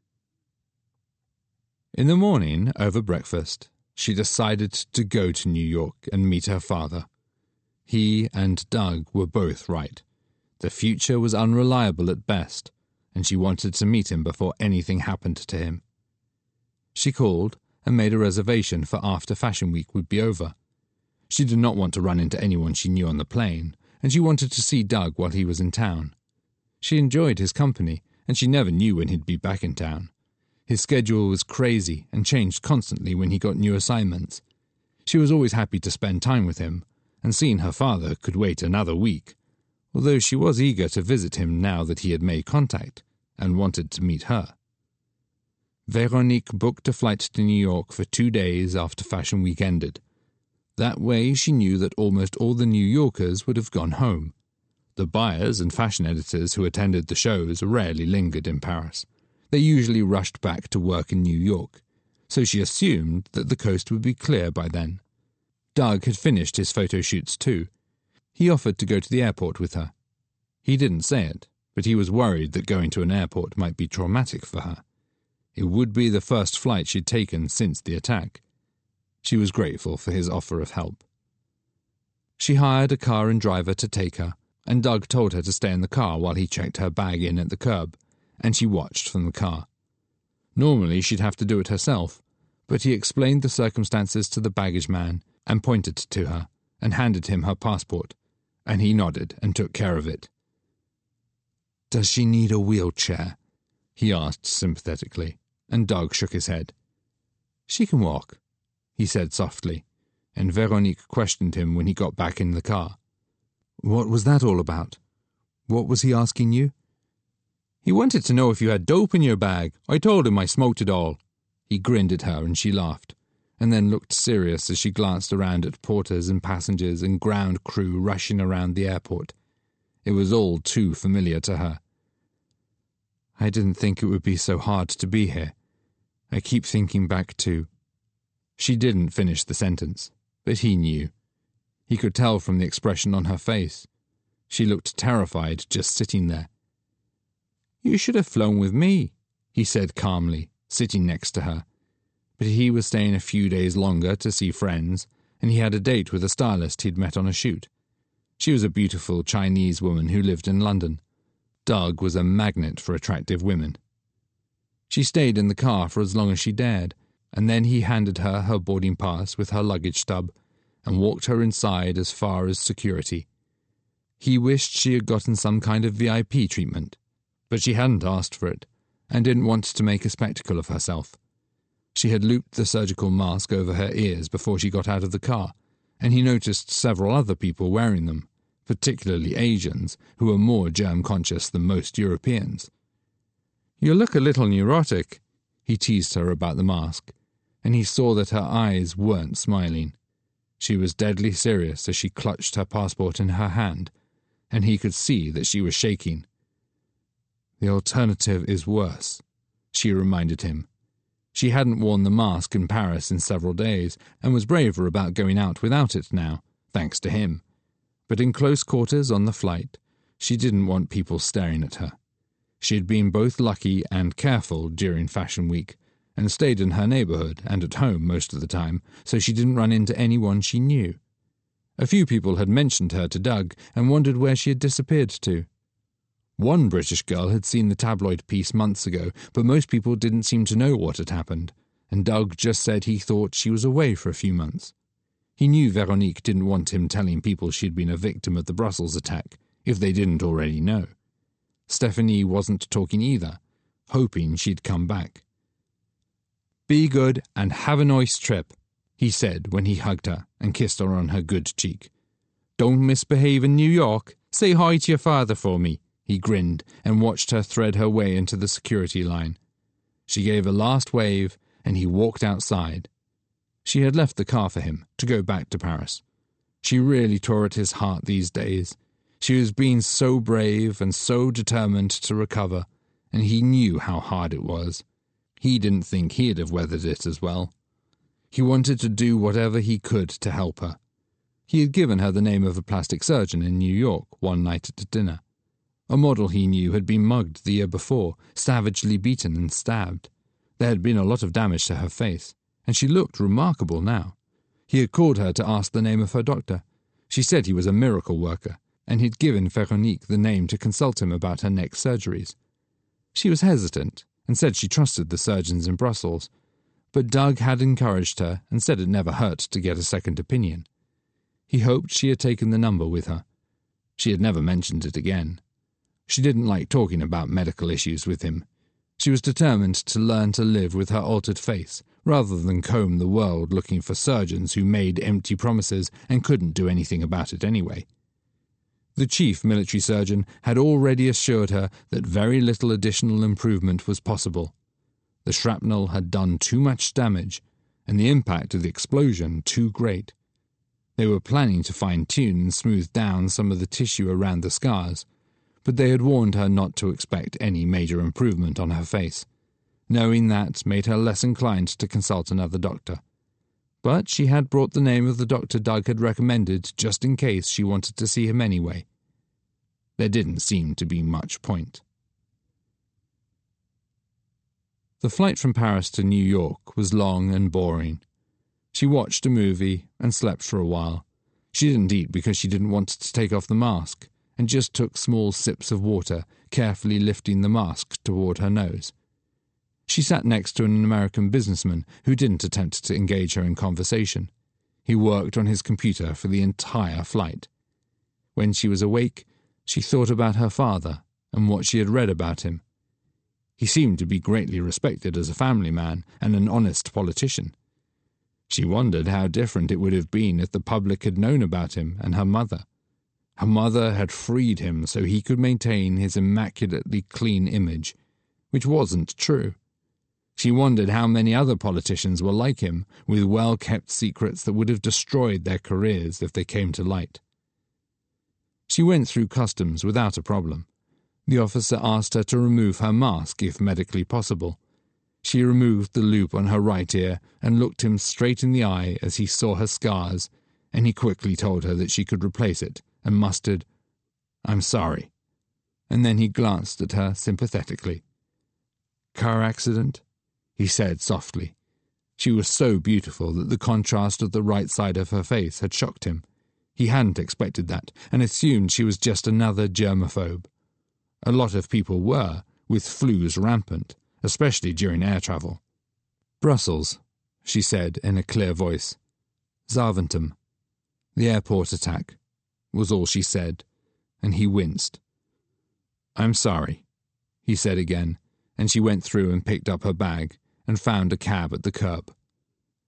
In the morning, over breakfast, she decided to go to New York and meet her father. He and Doug were both right. The future was unreliable at best, and she wanted to meet him before anything happened to him. She called and made a reservation for after Fashion Week would be over. She did not want to run into anyone she knew on the plane, and she wanted to see Doug while he was in town. She enjoyed his company, and she never knew when he'd be back in town. His schedule was crazy and changed constantly when he got new assignments. She was always happy to spend time with him, and seeing her father could wait another week, although she was eager to visit him now that he had made contact and wanted to meet her. Veronique booked a flight to New York for 2 days after Fashion Week ended. That way she knew that almost all the New Yorkers would have gone home. The buyers and fashion editors who attended the shows rarely lingered in Paris. They usually rushed back to work in New York, so she assumed that the coast would be clear by then. Doug had finished his photo shoots too. He offered to go to the airport with her. He didn't say it, but he was worried that going to an airport might be traumatic for her. It would be the first flight she'd taken since the attack. She was grateful for his offer of help. She hired a car and driver to take her, and Doug told her to stay in the car while he checked her bag in at the curb, and she watched from the car. Normally she'd have to do it herself, but he explained the circumstances to the baggage man and pointed to her and handed him her passport, and he nodded and took care of it. "Does she need a wheelchair?" he asked sympathetically, and Doug shook his head. "She can walk," he said softly, and Veronique questioned him when he got back in the car. "What was that all about? What was he asking you?" "He wanted to know if you had dope in your bag. I told him I smoked it all." He grinned at her and she laughed, and then looked serious as she glanced around at porters and passengers and ground crew rushing around the airport. It was all too familiar to her. "I didn't think it would be so hard to be here. I keep thinking back to—" She didn't finish the sentence, but he knew. He could tell from the expression on her face. She looked terrified just sitting there. "You should have flown with me," he said calmly, sitting next to her. But he was staying a few days longer to see friends, and he had a date with a stylist he'd met on a shoot. She was a beautiful Chinese woman who lived in London. Doug was a magnet for attractive women. She stayed in the car for as long as she dared, and then he handed her her boarding pass with her luggage stub and walked her inside as far as security. He wished she had gotten some kind of VIP treatment, but she hadn't asked for it, and didn't want to make a spectacle of herself. She had looped the surgical mask over her ears before she got out of the car, and he noticed several other people wearing them, particularly Asians, who were more germ-conscious than most Europeans. "You look a little neurotic," he teased her about the mask, and he saw that her eyes weren't smiling. She was deadly serious as she clutched her passport in her hand, and he could see that she was shaking. "The alternative is worse," she reminded him. She hadn't worn the mask in Paris in several days, and was braver about going out without it now, thanks to him. But in close quarters on the flight, she didn't want people staring at her. She had been both lucky and careful during Fashion Week, and stayed in her neighborhood and at home most of the time, so she didn't run into anyone she knew. A few people had mentioned her to Doug and wondered where she had disappeared to. One British girl had seen the tabloid piece months ago, but most people didn't seem to know what had happened, and Doug just said he thought she was away for a few months. He knew Veronique didn't want him telling people she'd been a victim of the Brussels attack, if they didn't already know. Stephanie wasn't talking either, hoping she'd come back. "Be good and have a nice trip," he said when he hugged her and kissed her on her good cheek. "Don't misbehave in New York. Say hi to your father for me." He grinned and watched her thread her way into the security line. She gave a last wave, and he walked outside. She had left the car for him to go back to Paris. She really tore at his heart these days. She was being so brave and so determined to recover, and he knew how hard it was. He didn't think he'd have weathered it as well. He wanted to do whatever he could to help her. He had given her the name of a plastic surgeon in New York one night at dinner. A model he knew had been mugged the year before, savagely beaten and stabbed. There had been a lot of damage to her face, and she looked remarkable now. He had called her to ask the name of her doctor. She said he was a miracle worker, and he'd given Veronique the name to consult him about her next surgeries. She was hesitant, and said she trusted the surgeons in Brussels, but Doug had encouraged her and said it never hurt to get a second opinion. He hoped she had taken the number with her. She had never mentioned it again. She didn't like talking about medical issues with him. She was determined to learn to live with her altered face, rather than comb the world looking for surgeons who made empty promises and couldn't do anything about it anyway. The chief military surgeon had already assured her that very little additional improvement was possible. The shrapnel had done too much damage, and the impact of the explosion too great. They were planning to fine-tune and smooth down some of the tissue around the scars, but they had warned her not to expect any major improvement on her face. Knowing that made her less inclined to consult another doctor. But she had brought the name of the doctor Doug had recommended just in case she wanted to see him anyway. There didn't seem to be much point. The flight from Paris to New York was long and boring. She watched a movie and slept for a while. She didn't eat because she didn't want to take off the mask, and just took small sips of water, carefully lifting the mask toward her nose. She sat next to an American businessman who didn't attempt to engage her in conversation. He worked on his computer for the entire flight. When she was awake, she thought about her father and what she had read about him. He seemed to be greatly respected as a family man and an honest politician. She wondered how different it would have been if the public had known about him and her mother. Her mother had freed him so he could maintain his immaculately clean image, which wasn't true. She wondered how many other politicians were like him, with well-kept secrets that would have destroyed their careers if they came to light. She went through customs without a problem. The officer asked her to remove her mask if medically possible. She removed the loop on her right ear and looked him straight in the eye as he saw her scars, and he quickly told her that she could replace it, and mustered, "I'm sorry." And then he glanced at her sympathetically. "Car accident?" he said softly. She was so beautiful that the contrast of the right side of her face had shocked him. He hadn't expected that, and assumed she was just another germaphobe. A lot of people were, with flus rampant, especially during air travel. "Brussels," she said in a clear voice. "Zaventem. The airport attack," was all she said, and he winced. "I'm sorry," he said again, and she went through and picked up her bag and found a cab at the curb.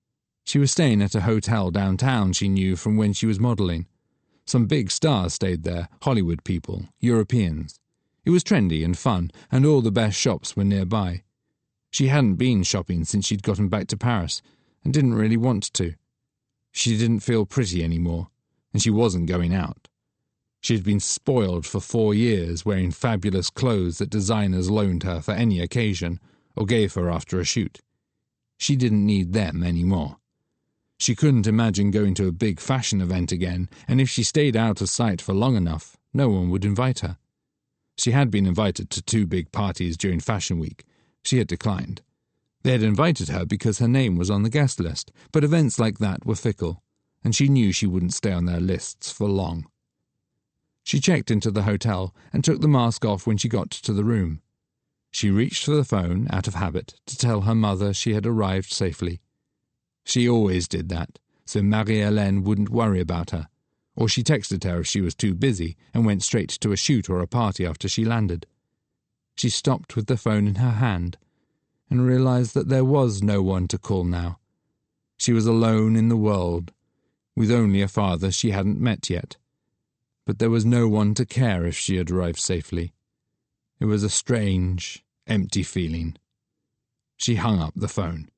She was staying at a hotel downtown she knew from when she was modelling. Some big stars stayed there, Hollywood people, Europeans. It was trendy and fun, and all the best shops were nearby. She hadn't been shopping since she'd gotten back to Paris, and didn't really want to. She didn't feel pretty anymore, and she wasn't going out. She had been spoiled for 4 years, wearing fabulous clothes that designers loaned her for any occasion, or gave her after a shoot. She didn't need them anymore. She couldn't imagine going to a big fashion event again, and if she stayed out of sight for long enough, no one would invite her. She had been invited to 2 big parties during Fashion Week. She had declined. They had invited her because her name was on the guest list, but events like that were fickle, and she knew she wouldn't stay on their lists for long. She checked into the hotel and took the mask off when she got to the room. She reached for the phone, out of habit, to tell her mother she had arrived safely. She always did that, so Marie-Hélène wouldn't worry about her, or she texted her if she was too busy and went straight to a shoot or a party after she landed. She stopped with the phone in her hand and realized that there was no one to call now. She was alone in the world, with only a father she hadn't met yet. But there was no one to care if she had arrived safely. It was a strange, empty feeling. She hung up the phone.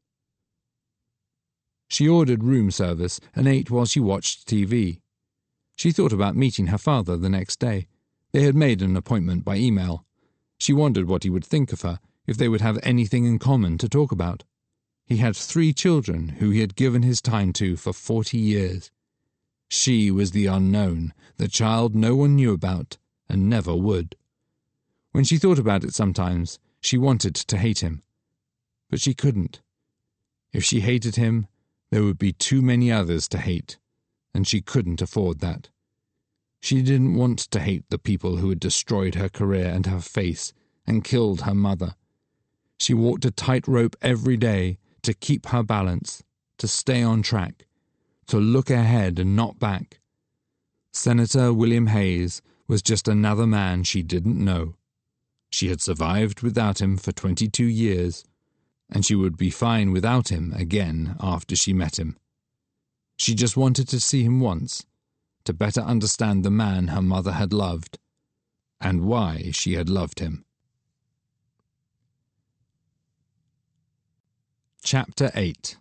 She ordered room service and ate while she watched TV. She thought about meeting her father the next day. They had made an appointment by email. She wondered what he would think of her, if they would have anything in common to talk about. He had 3 children who he had given his time to for 40 years. She was the unknown, the child no one knew about, and never would. When she thought about it sometimes, she wanted to hate him. But she couldn't. If she hated him, there would be too many others to hate, and she couldn't afford that. She didn't want to hate the people who had destroyed her career and her face, and killed her mother. She walked a tightrope every day to keep her balance, to stay on track, to look ahead and not back. Senator William Hayes was just another man she didn't know. She had survived without him for 22 years, and she would be fine without him again after she met him. She just wanted to see him once, to better understand the man her mother had loved, and why she had loved him. Chapter 8.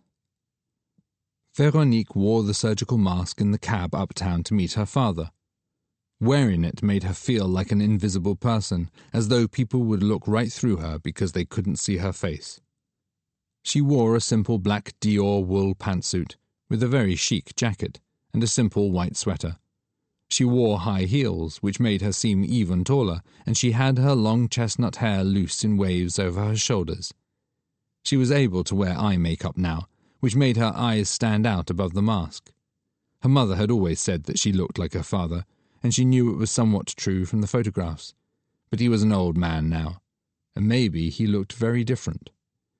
Veronique wore the surgical mask in the cab uptown to meet her father. Wearing it made her feel like an invisible person, as though people would look right through her because they couldn't see her face. She wore a simple black Dior wool pantsuit, with a very chic jacket, and a simple white sweater. She wore high heels, which made her seem even taller, and she had her long chestnut hair loose in waves over her shoulders. She was able to wear eye makeup now, which made her eyes stand out above the mask. Her mother had always said that she looked like her father, and she knew it was somewhat true from the photographs. But he was an old man now, and maybe he looked very different.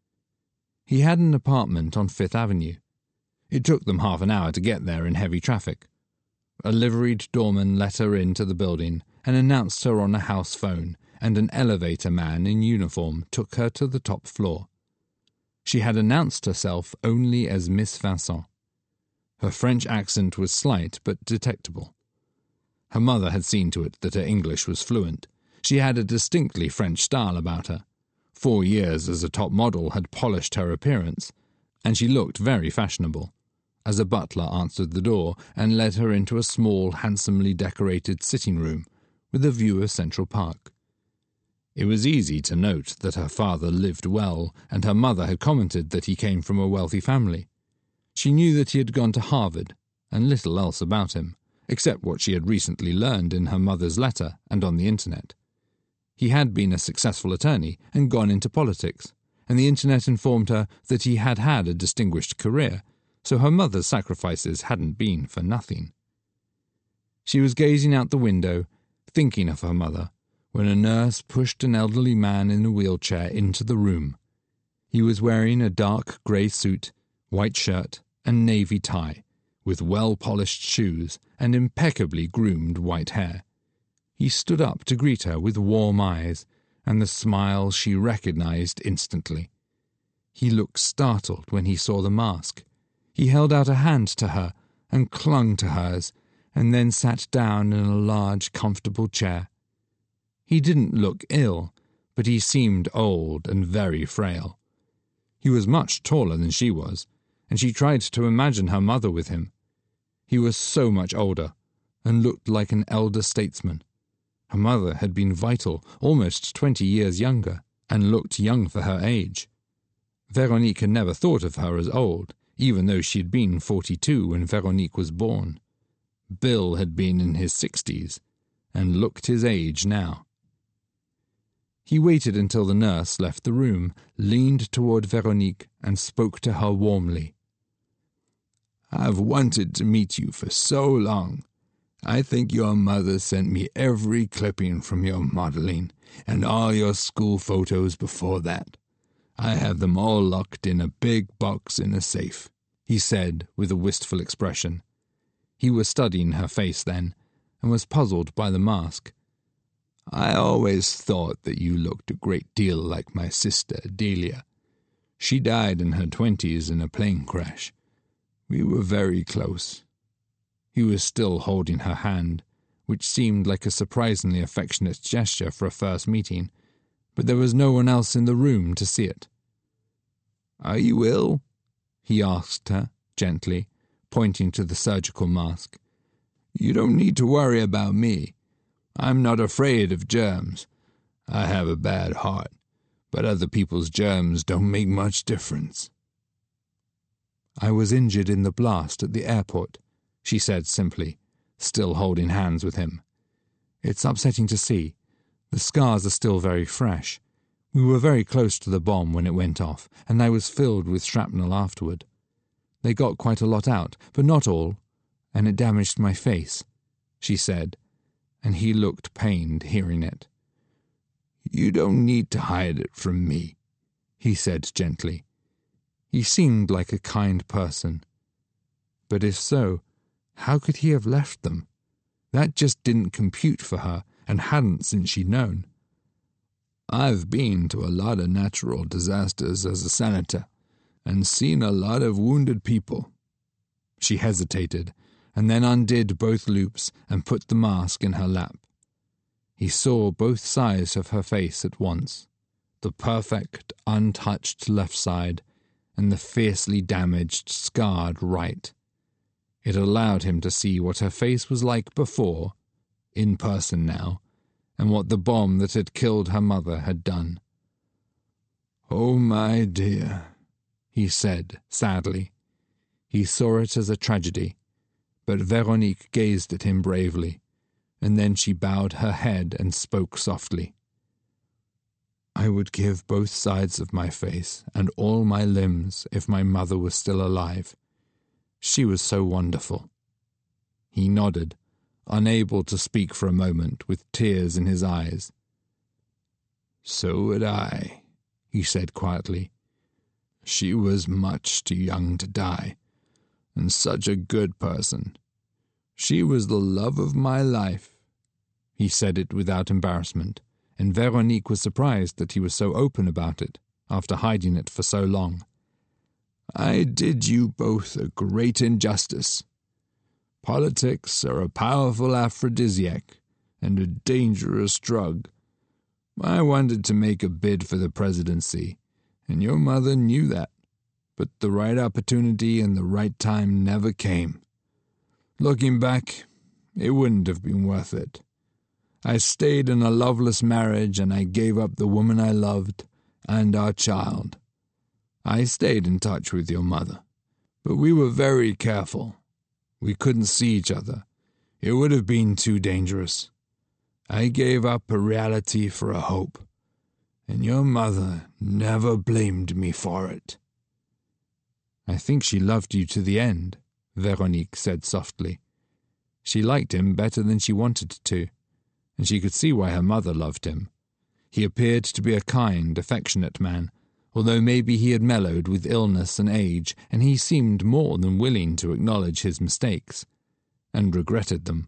He had an apartment on Fifth Avenue. It took them half an hour to get there in heavy traffic. A liveried doorman let her into the building and announced her on a house phone, and an elevator man in uniform took her to the top floor. She had announced herself only as Miss Vincent. Her French accent was slight but detectable. Her mother had seen to it that her English was fluent. She had a distinctly French style about her. 4 years as a top model had polished her appearance, and she looked very fashionable, as a butler answered the door and led her into a small, handsomely decorated sitting room with a view of Central Park. It was easy to note that her father lived well, and her mother had commented that he came from a wealthy family. She knew that he had gone to Harvard, and little else about him, except what she had recently learned in her mother's letter and on the internet. He had been a successful attorney and gone into politics, and the internet informed her that he had had a distinguished career, so her mother's sacrifices hadn't been for nothing. She was gazing out the window, thinking of her mother, when a nurse pushed an elderly man in a wheelchair into the room. He was wearing a dark grey suit, white shirt, and navy tie, with well-polished shoes and impeccably groomed white hair. He stood up to greet her with warm eyes, and the smile she recognized instantly. He looked startled when he saw the mask. He held out a hand to her and clung to hers, and then sat down in a large, comfortable chair. He didn't look ill, but he seemed old and very frail. He was much taller than she was, and she tried to imagine her mother with him. He was so much older, and looked like an elder statesman. Her mother had been vital, almost 20 years younger, and looked young for her age. Veronique had never thought of her as old, even though she had been 42 when Veronique was born. Bill had been in his 60s, and looked his age now. He waited until the nurse left the room, leaned toward Veronique, and spoke to her warmly. "I've wanted to meet you for so long. I think your mother sent me every clipping from your modeling, and all your school photos before that. I have them all locked in a big box in a safe," he said with a wistful expression. He was studying her face then, and was puzzled by the mask. "I always thought that you looked a great deal like my sister, Delia. She died in her 20s in a plane crash. We were very close." He was still holding her hand, which seemed like a surprisingly affectionate gesture for a first meeting, but there was no one else in the room to see it. "Are you ill?" he asked her, gently, pointing to the surgical mask. "You don't need to worry about me. I'm not afraid of germs. I have a bad heart, but other people's germs don't make much difference." "I was injured in the blast at the airport," she said simply, still holding hands with him. "It's upsetting to see. The scars are still very fresh. We were very close to the bomb when it went off, and I was filled with shrapnel afterward. They got quite a lot out, but not all, and it damaged my face," she said, and he looked pained hearing it. "You don't need to hide it from me," he said gently. He seemed like a kind person. But if so, how could he have left them? That just didn't compute for her, and hadn't since she'd known. "I've been to a lot of natural disasters as a senator, and seen a lot of wounded people." She hesitated, and then undid both loops and put the mask in her lap. He saw both sides of her face at once, the perfect, untouched left side, and the fiercely damaged, scarred right. It allowed him to see what her face was like before, in person now, and what the bomb that had killed her mother had done. "Oh, my dear," he said sadly. He saw it as a tragedy, but Veronique gazed at him bravely, and then she bowed her head and spoke softly. "I would give both sides of my face and all my limbs if my mother was still alive. She was so wonderful." He nodded, unable to speak for a moment, with tears in his eyes. "So would I," he said quietly. "She was much too young to die, and such a good person. She was the love of my life." He said it without embarrassment, and Veronique was surprised that he was so open about it, after hiding it for so long. "I did you both a great injustice. Politics are a powerful aphrodisiac and a dangerous drug. I wanted to make a bid for the presidency, and your mother knew that, but the right opportunity and the right time never came. Looking back, it wouldn't have been worth it. I stayed in a loveless marriage, and I gave up the woman I loved and our child. I stayed in touch with your mother, but we were very careful. We couldn't see each other. It would have been too dangerous. I gave up a reality for a hope, and your mother never blamed me for it." "I think she loved you to the end," Veronique said softly. She liked him better than she wanted to, and she could see why her mother loved him. He appeared to be a kind, affectionate man, although maybe he had mellowed with illness and age, and he seemed more than willing to acknowledge his mistakes, and regretted them.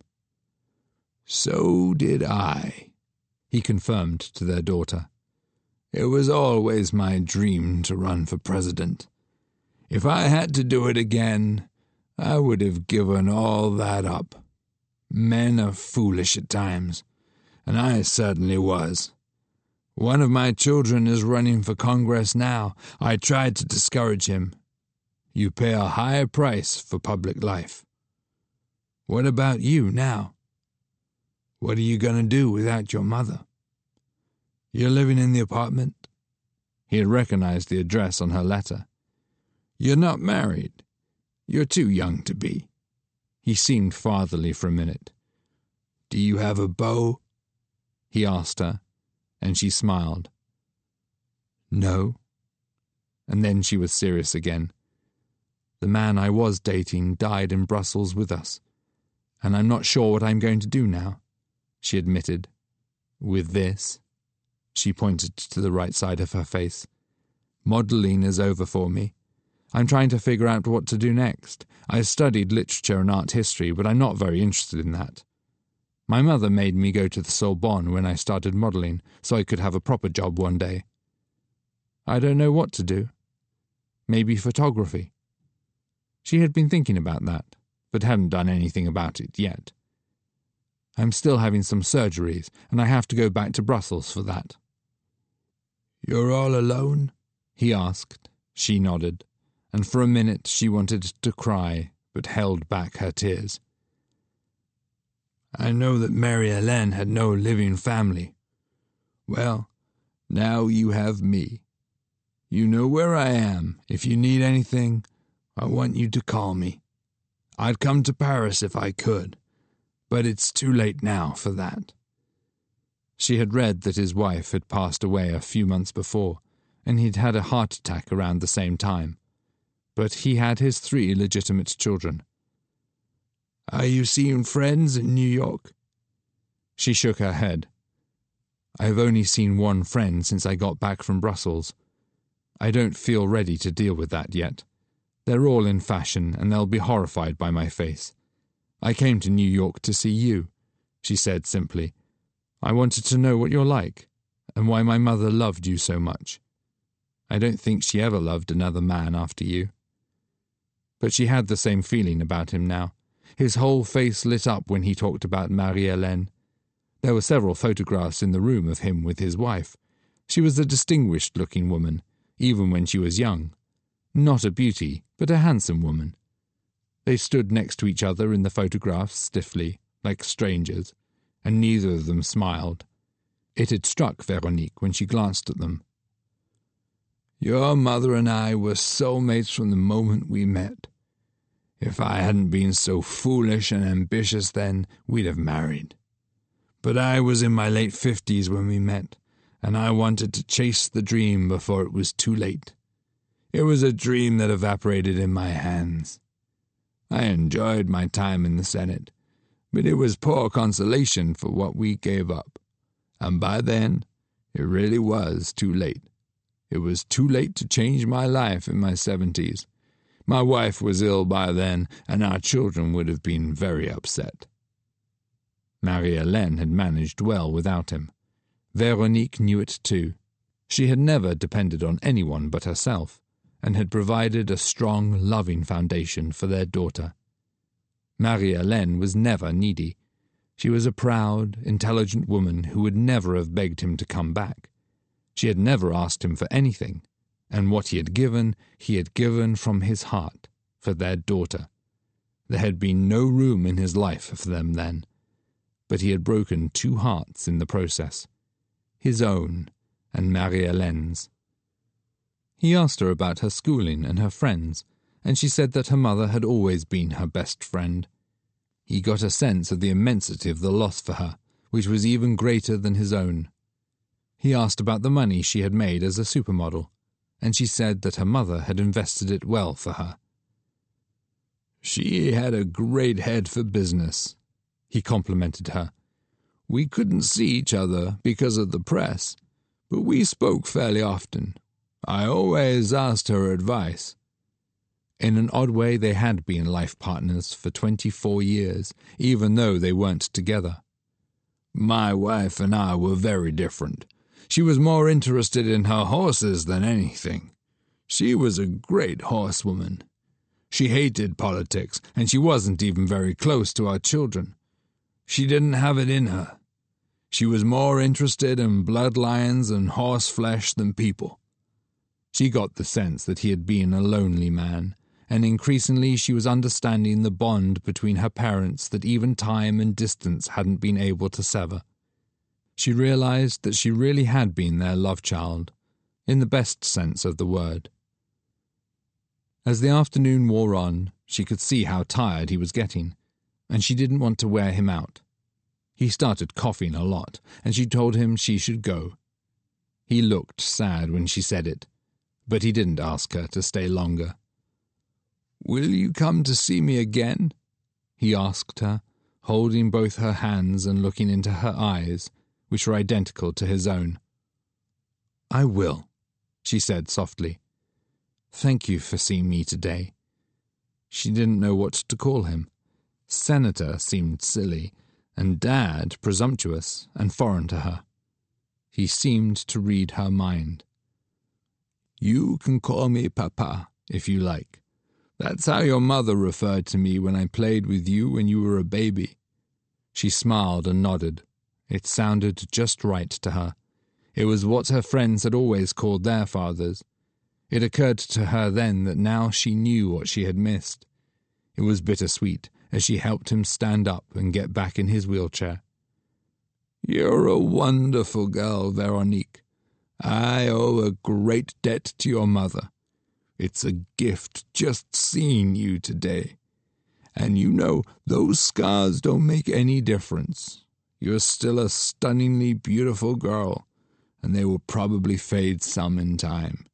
"So did I," he confirmed to their daughter. "It was always my dream to run for president. If I had to do it again, I would have given all that up. Men are foolish at times, and I certainly was. One of my children is running for Congress now. I tried to discourage him. You pay a high price for public life. What about you now? What are you going to do without your mother? You're living in the apartment? He had recognized the address on her letter. You're not married. You're too young to be. He seemed fatherly for a minute. Do you have a beau? He asked her, and she smiled. No. And then she was serious again. The man I was dating died in Brussels with us, and I'm not sure what I'm going to do now, she admitted. With this, she pointed to the right side of her face. Modelling is over for me. I'm trying to figure out what to do next. I studied literature and art history, but I'm not very interested in that. My mother made me go to the Sorbonne when I started modelling, so I could have a proper job one day. I don't know what to do. Maybe photography. She had been thinking about that, but hadn't done anything about it yet. I'm still having some surgeries, and I have to go back to Brussels for that. You're all alone? He asked. She nodded, and for a minute she wanted to cry, but held back her tears. I know that Marie-Hélène had no living family. Well, now you have me. You know where I am. If you need anything, I want you to call me. I'd come to Paris if I could, but it's too late now for that. She had read that his wife had passed away a few months before, and he'd had a heart attack around the same time. But he had his 3 legitimate children. Are you seeing friends in New York? She shook her head. I've only seen one friend since I got back from Brussels. I don't feel ready to deal with that yet. They're all in fashion, and they'll be horrified by my face. I came to New York to see you, she said simply. I wanted to know what you're like, and why my mother loved you so much. I don't think she ever loved another man after you. But she had the same feeling about him now. His whole face lit up when he talked about Marie-Hélène. There were several photographs in the room of him with his wife. She was a distinguished-looking woman, even when she was young. Not a beauty, but a handsome woman. They stood next to each other in the photographs stiffly, like strangers, and neither of them smiled. It had struck Veronique when she glanced at them. Your mother and I were soulmates from the moment we met. If I hadn't been so foolish and ambitious then, we'd have married. But I was in my late 50s when we met, and I wanted to chase the dream before it was too late. It was a dream that evaporated in my hands. I enjoyed my time in the Senate, but it was poor consolation for what we gave up. And by then, it really was too late. It was too late to change my life in my 70s. My wife was ill by then, and our children would have been very upset. Marie-Hélène had managed well without him. Veronique knew it too. She had never depended on anyone but herself, and had provided a strong, loving foundation for their daughter. Marie-Hélène was never needy. She was a proud, intelligent woman who would never have begged him to come back. She had never asked him for anything, and what he had given from his heart, for their daughter. There had been no room in his life for them then, but he had broken 2 hearts in the process, his own and Marie-Hélène's. He asked her about her schooling and her friends, and she said that her mother had always been her best friend. He got a sense of the immensity of the loss for her, which was even greater than his own. He asked about the money she had made as a supermodel, and she said that her mother had invested it well for her. She had a great head for business, he complimented her. We couldn't see each other because of the press, but we spoke fairly often. I always asked her advice. In an odd way, they had been life partners for 24 years, even though they weren't together. My wife and I were very different. She was more interested in her horses than anything. She was a great horsewoman. She hated politics, and she wasn't even very close to our children. She didn't have it in her. She was more interested in bloodlines and horse flesh than people. She got the sense that he had been a lonely man, and increasingly she was understanding the bond between her parents that even time and distance hadn't been able to sever. She realized that she really had been their love child, in the best sense of the word. As the afternoon wore on, she could see how tired he was getting, and she didn't want to wear him out. He started coughing a lot, and she told him she should go. He looked sad when she said it, but he didn't ask her to stay longer. "Will you come to see me again?" he asked her, holding both her hands and looking into her eyes, which were identical to his own. "I will," she said softly. "Thank you for seeing me today." She didn't know what to call him. Senator seemed silly, and Dad presumptuous and foreign to her. He seemed to read her mind. "You can call me Papa, if you like. That's how your mother referred to me when I played with you when you were a baby." She smiled and nodded. It sounded just right to her. It was what her friends had always called their fathers. It occurred to her then that now she knew what she had missed. It was bittersweet as she helped him stand up and get back in his wheelchair. "You're a wonderful girl, Veronique. I owe a great debt to your mother. It's a gift just seeing you today. And you know, those scars don't make any difference. You're still a stunningly beautiful girl, and they will probably fade some in time."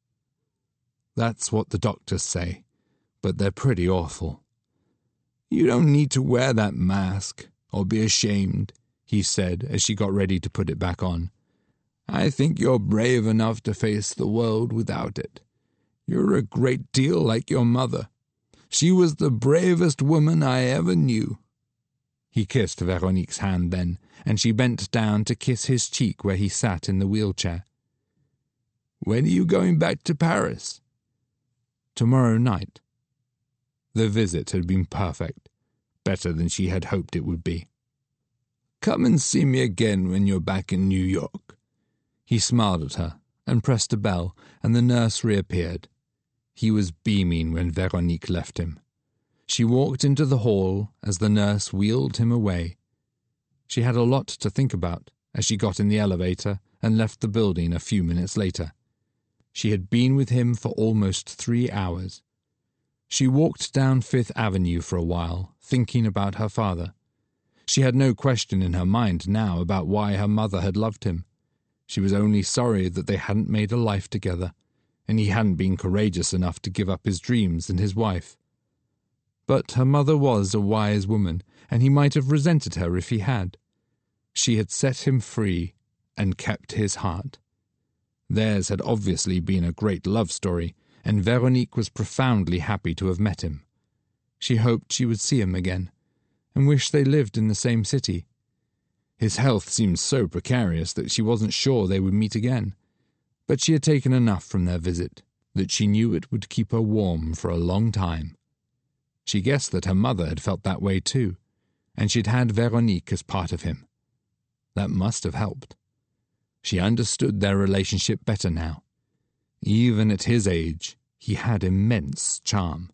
"That's what the doctors say, but they're pretty awful." "You don't need to wear that mask, or be ashamed," he said as she got ready to put it back on. "I think you're brave enough to face the world without it. You're a great deal like your mother. She was the bravest woman I ever knew." He kissed Veronique's hand then, and she bent down to kiss his cheek where he sat in the wheelchair. "When are you going back to Paris?" "Tomorrow night." The visit had been perfect, better than she had hoped it would be. "Come and see me again when you're back in New York." He smiled at her and pressed a bell, and the nurse reappeared. He was beaming when Veronique left him. She walked into the hall as the nurse wheeled him away. She had a lot to think about as she got in the elevator and left the building a few minutes later. She had been with him for almost 3 hours. She walked down Fifth Avenue for a while, thinking about her father. She had no question in her mind now about why her mother had loved him. She was only sorry that they hadn't made a life together, and he hadn't been courageous enough to give up his dreams and his wife. But her mother was a wise woman, and he might have resented her if he had. She had set him free and kept his heart. Theirs had obviously been a great love story, and Veronique was profoundly happy to have met him. She hoped she would see him again, and wished they lived in the same city. His health seemed so precarious that she wasn't sure they would meet again, but she had taken enough from their visit that she knew it would keep her warm for a long time. She guessed that her mother had felt that way too, and she'd had Veronique as part of him. That must have helped. She understood their relationship better now. Even at his age, he had immense charm.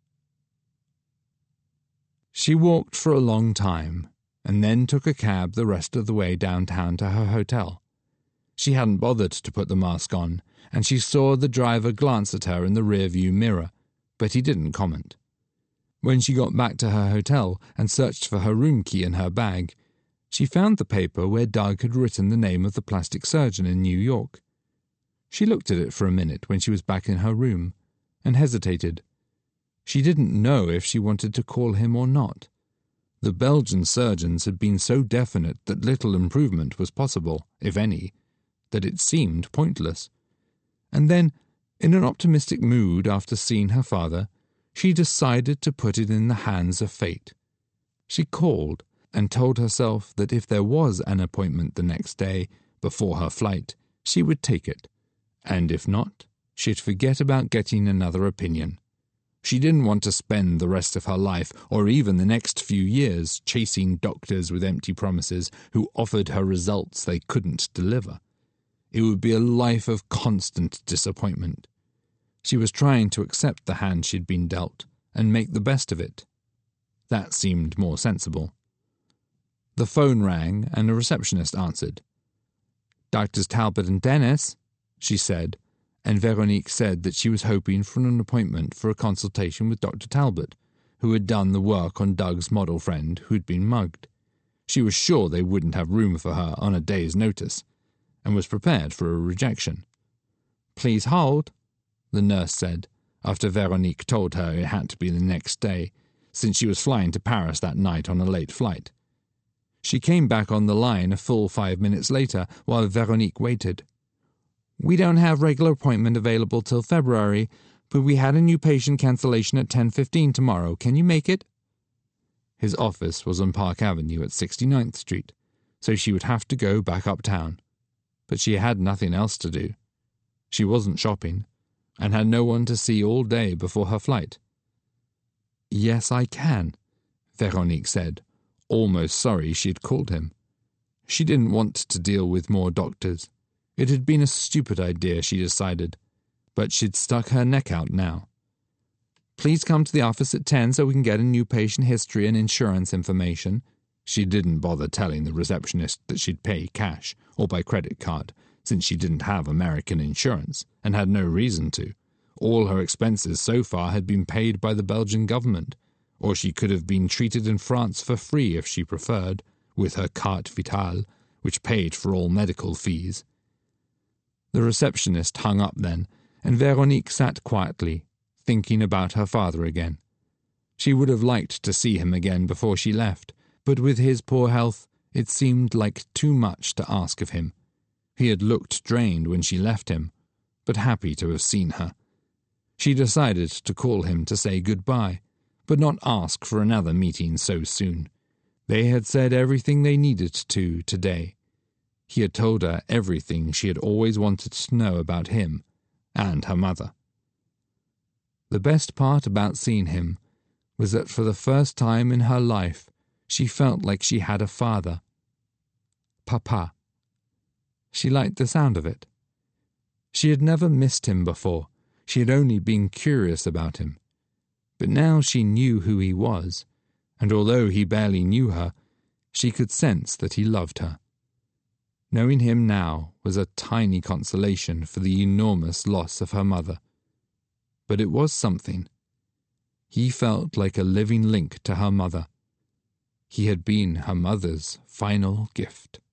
She walked for a long time, and then took a cab the rest of the way downtown to her hotel. She hadn't bothered to put the mask on, and she saw the driver glance at her in the rearview mirror, but he didn't comment. When she got back to her hotel and searched for her room key in her bag, she found the paper where Doug had written the name of the plastic surgeon in New York. She looked at it for a minute when she was back in her room, and hesitated. She didn't know if she wanted to call him or not. The Belgian surgeons had been so definite that little improvement was possible, if any, that it seemed pointless. And then, in an optimistic mood after seeing her father, she decided to put it in the hands of fate. She called and told herself that if there was an appointment the next day, before her flight, she would take it, and if not, she'd forget about getting another opinion. She didn't want to spend the rest of her life, or even the next few years, chasing doctors with empty promises who offered her results they couldn't deliver. It would be a life of constant disappointment. She was trying to accept the hand she'd been dealt and make the best of it. That seemed more sensible. The phone rang and a receptionist answered. "Doctors Talbot and Dennis," she said, and Veronique said that she was hoping for an appointment for a consultation with Dr. Talbot, who had done the work on Doug's model friend who'd been mugged. She was sure they wouldn't have room for her on a day's notice, and was prepared for a rejection. "Please hold," the nurse said, after Veronique told her it had to be the next day, since she was flying to Paris that night on a late flight. She came back on the line a full 5 minutes later while Veronique waited. "We don't have regular appointment available till February, but we had a new patient cancellation at 10:15 tomorrow. Can you make it?" His office was on Park Avenue at 69th Street, so she would have to go back uptown. But she had nothing else to do. She wasn't shopping, and had no one to see all day before her flight. "Yes, I can," Veronique said, almost sorry she'd called him. She didn't want to deal with more doctors. It had been a stupid idea, she decided, but she'd stuck her neck out now. "Please come to the office at 10 so we can get a new patient history and insurance information." She didn't bother telling the receptionist that she'd pay cash or by credit card, since she didn't have American insurance and had no reason to. All her expenses so far had been paid by the Belgian government, or she could have been treated in France for free if she preferred, with her carte vitale, which paid for all medical fees. The receptionist hung up then, and Veronique sat quietly, thinking about her father again. She would have liked to see him again before she left, but with his poor health, it seemed like too much to ask of him. He had looked drained when she left him, but happy to have seen her. She decided to call him to say goodbye, but not ask for another meeting so soon. They had said everything they needed to today. He had told her everything she had always wanted to know about him and her mother. The best part about seeing him was that for the first time in her life she felt like she had a father. Papa. She liked the sound of it. She had never missed him before. She had only been curious about him. But now she knew who he was, and although he barely knew her, she could sense that he loved her. Knowing him now was a tiny consolation for the enormous loss of her mother. But it was something. He felt like a living link to her mother. He had been her mother's final gift.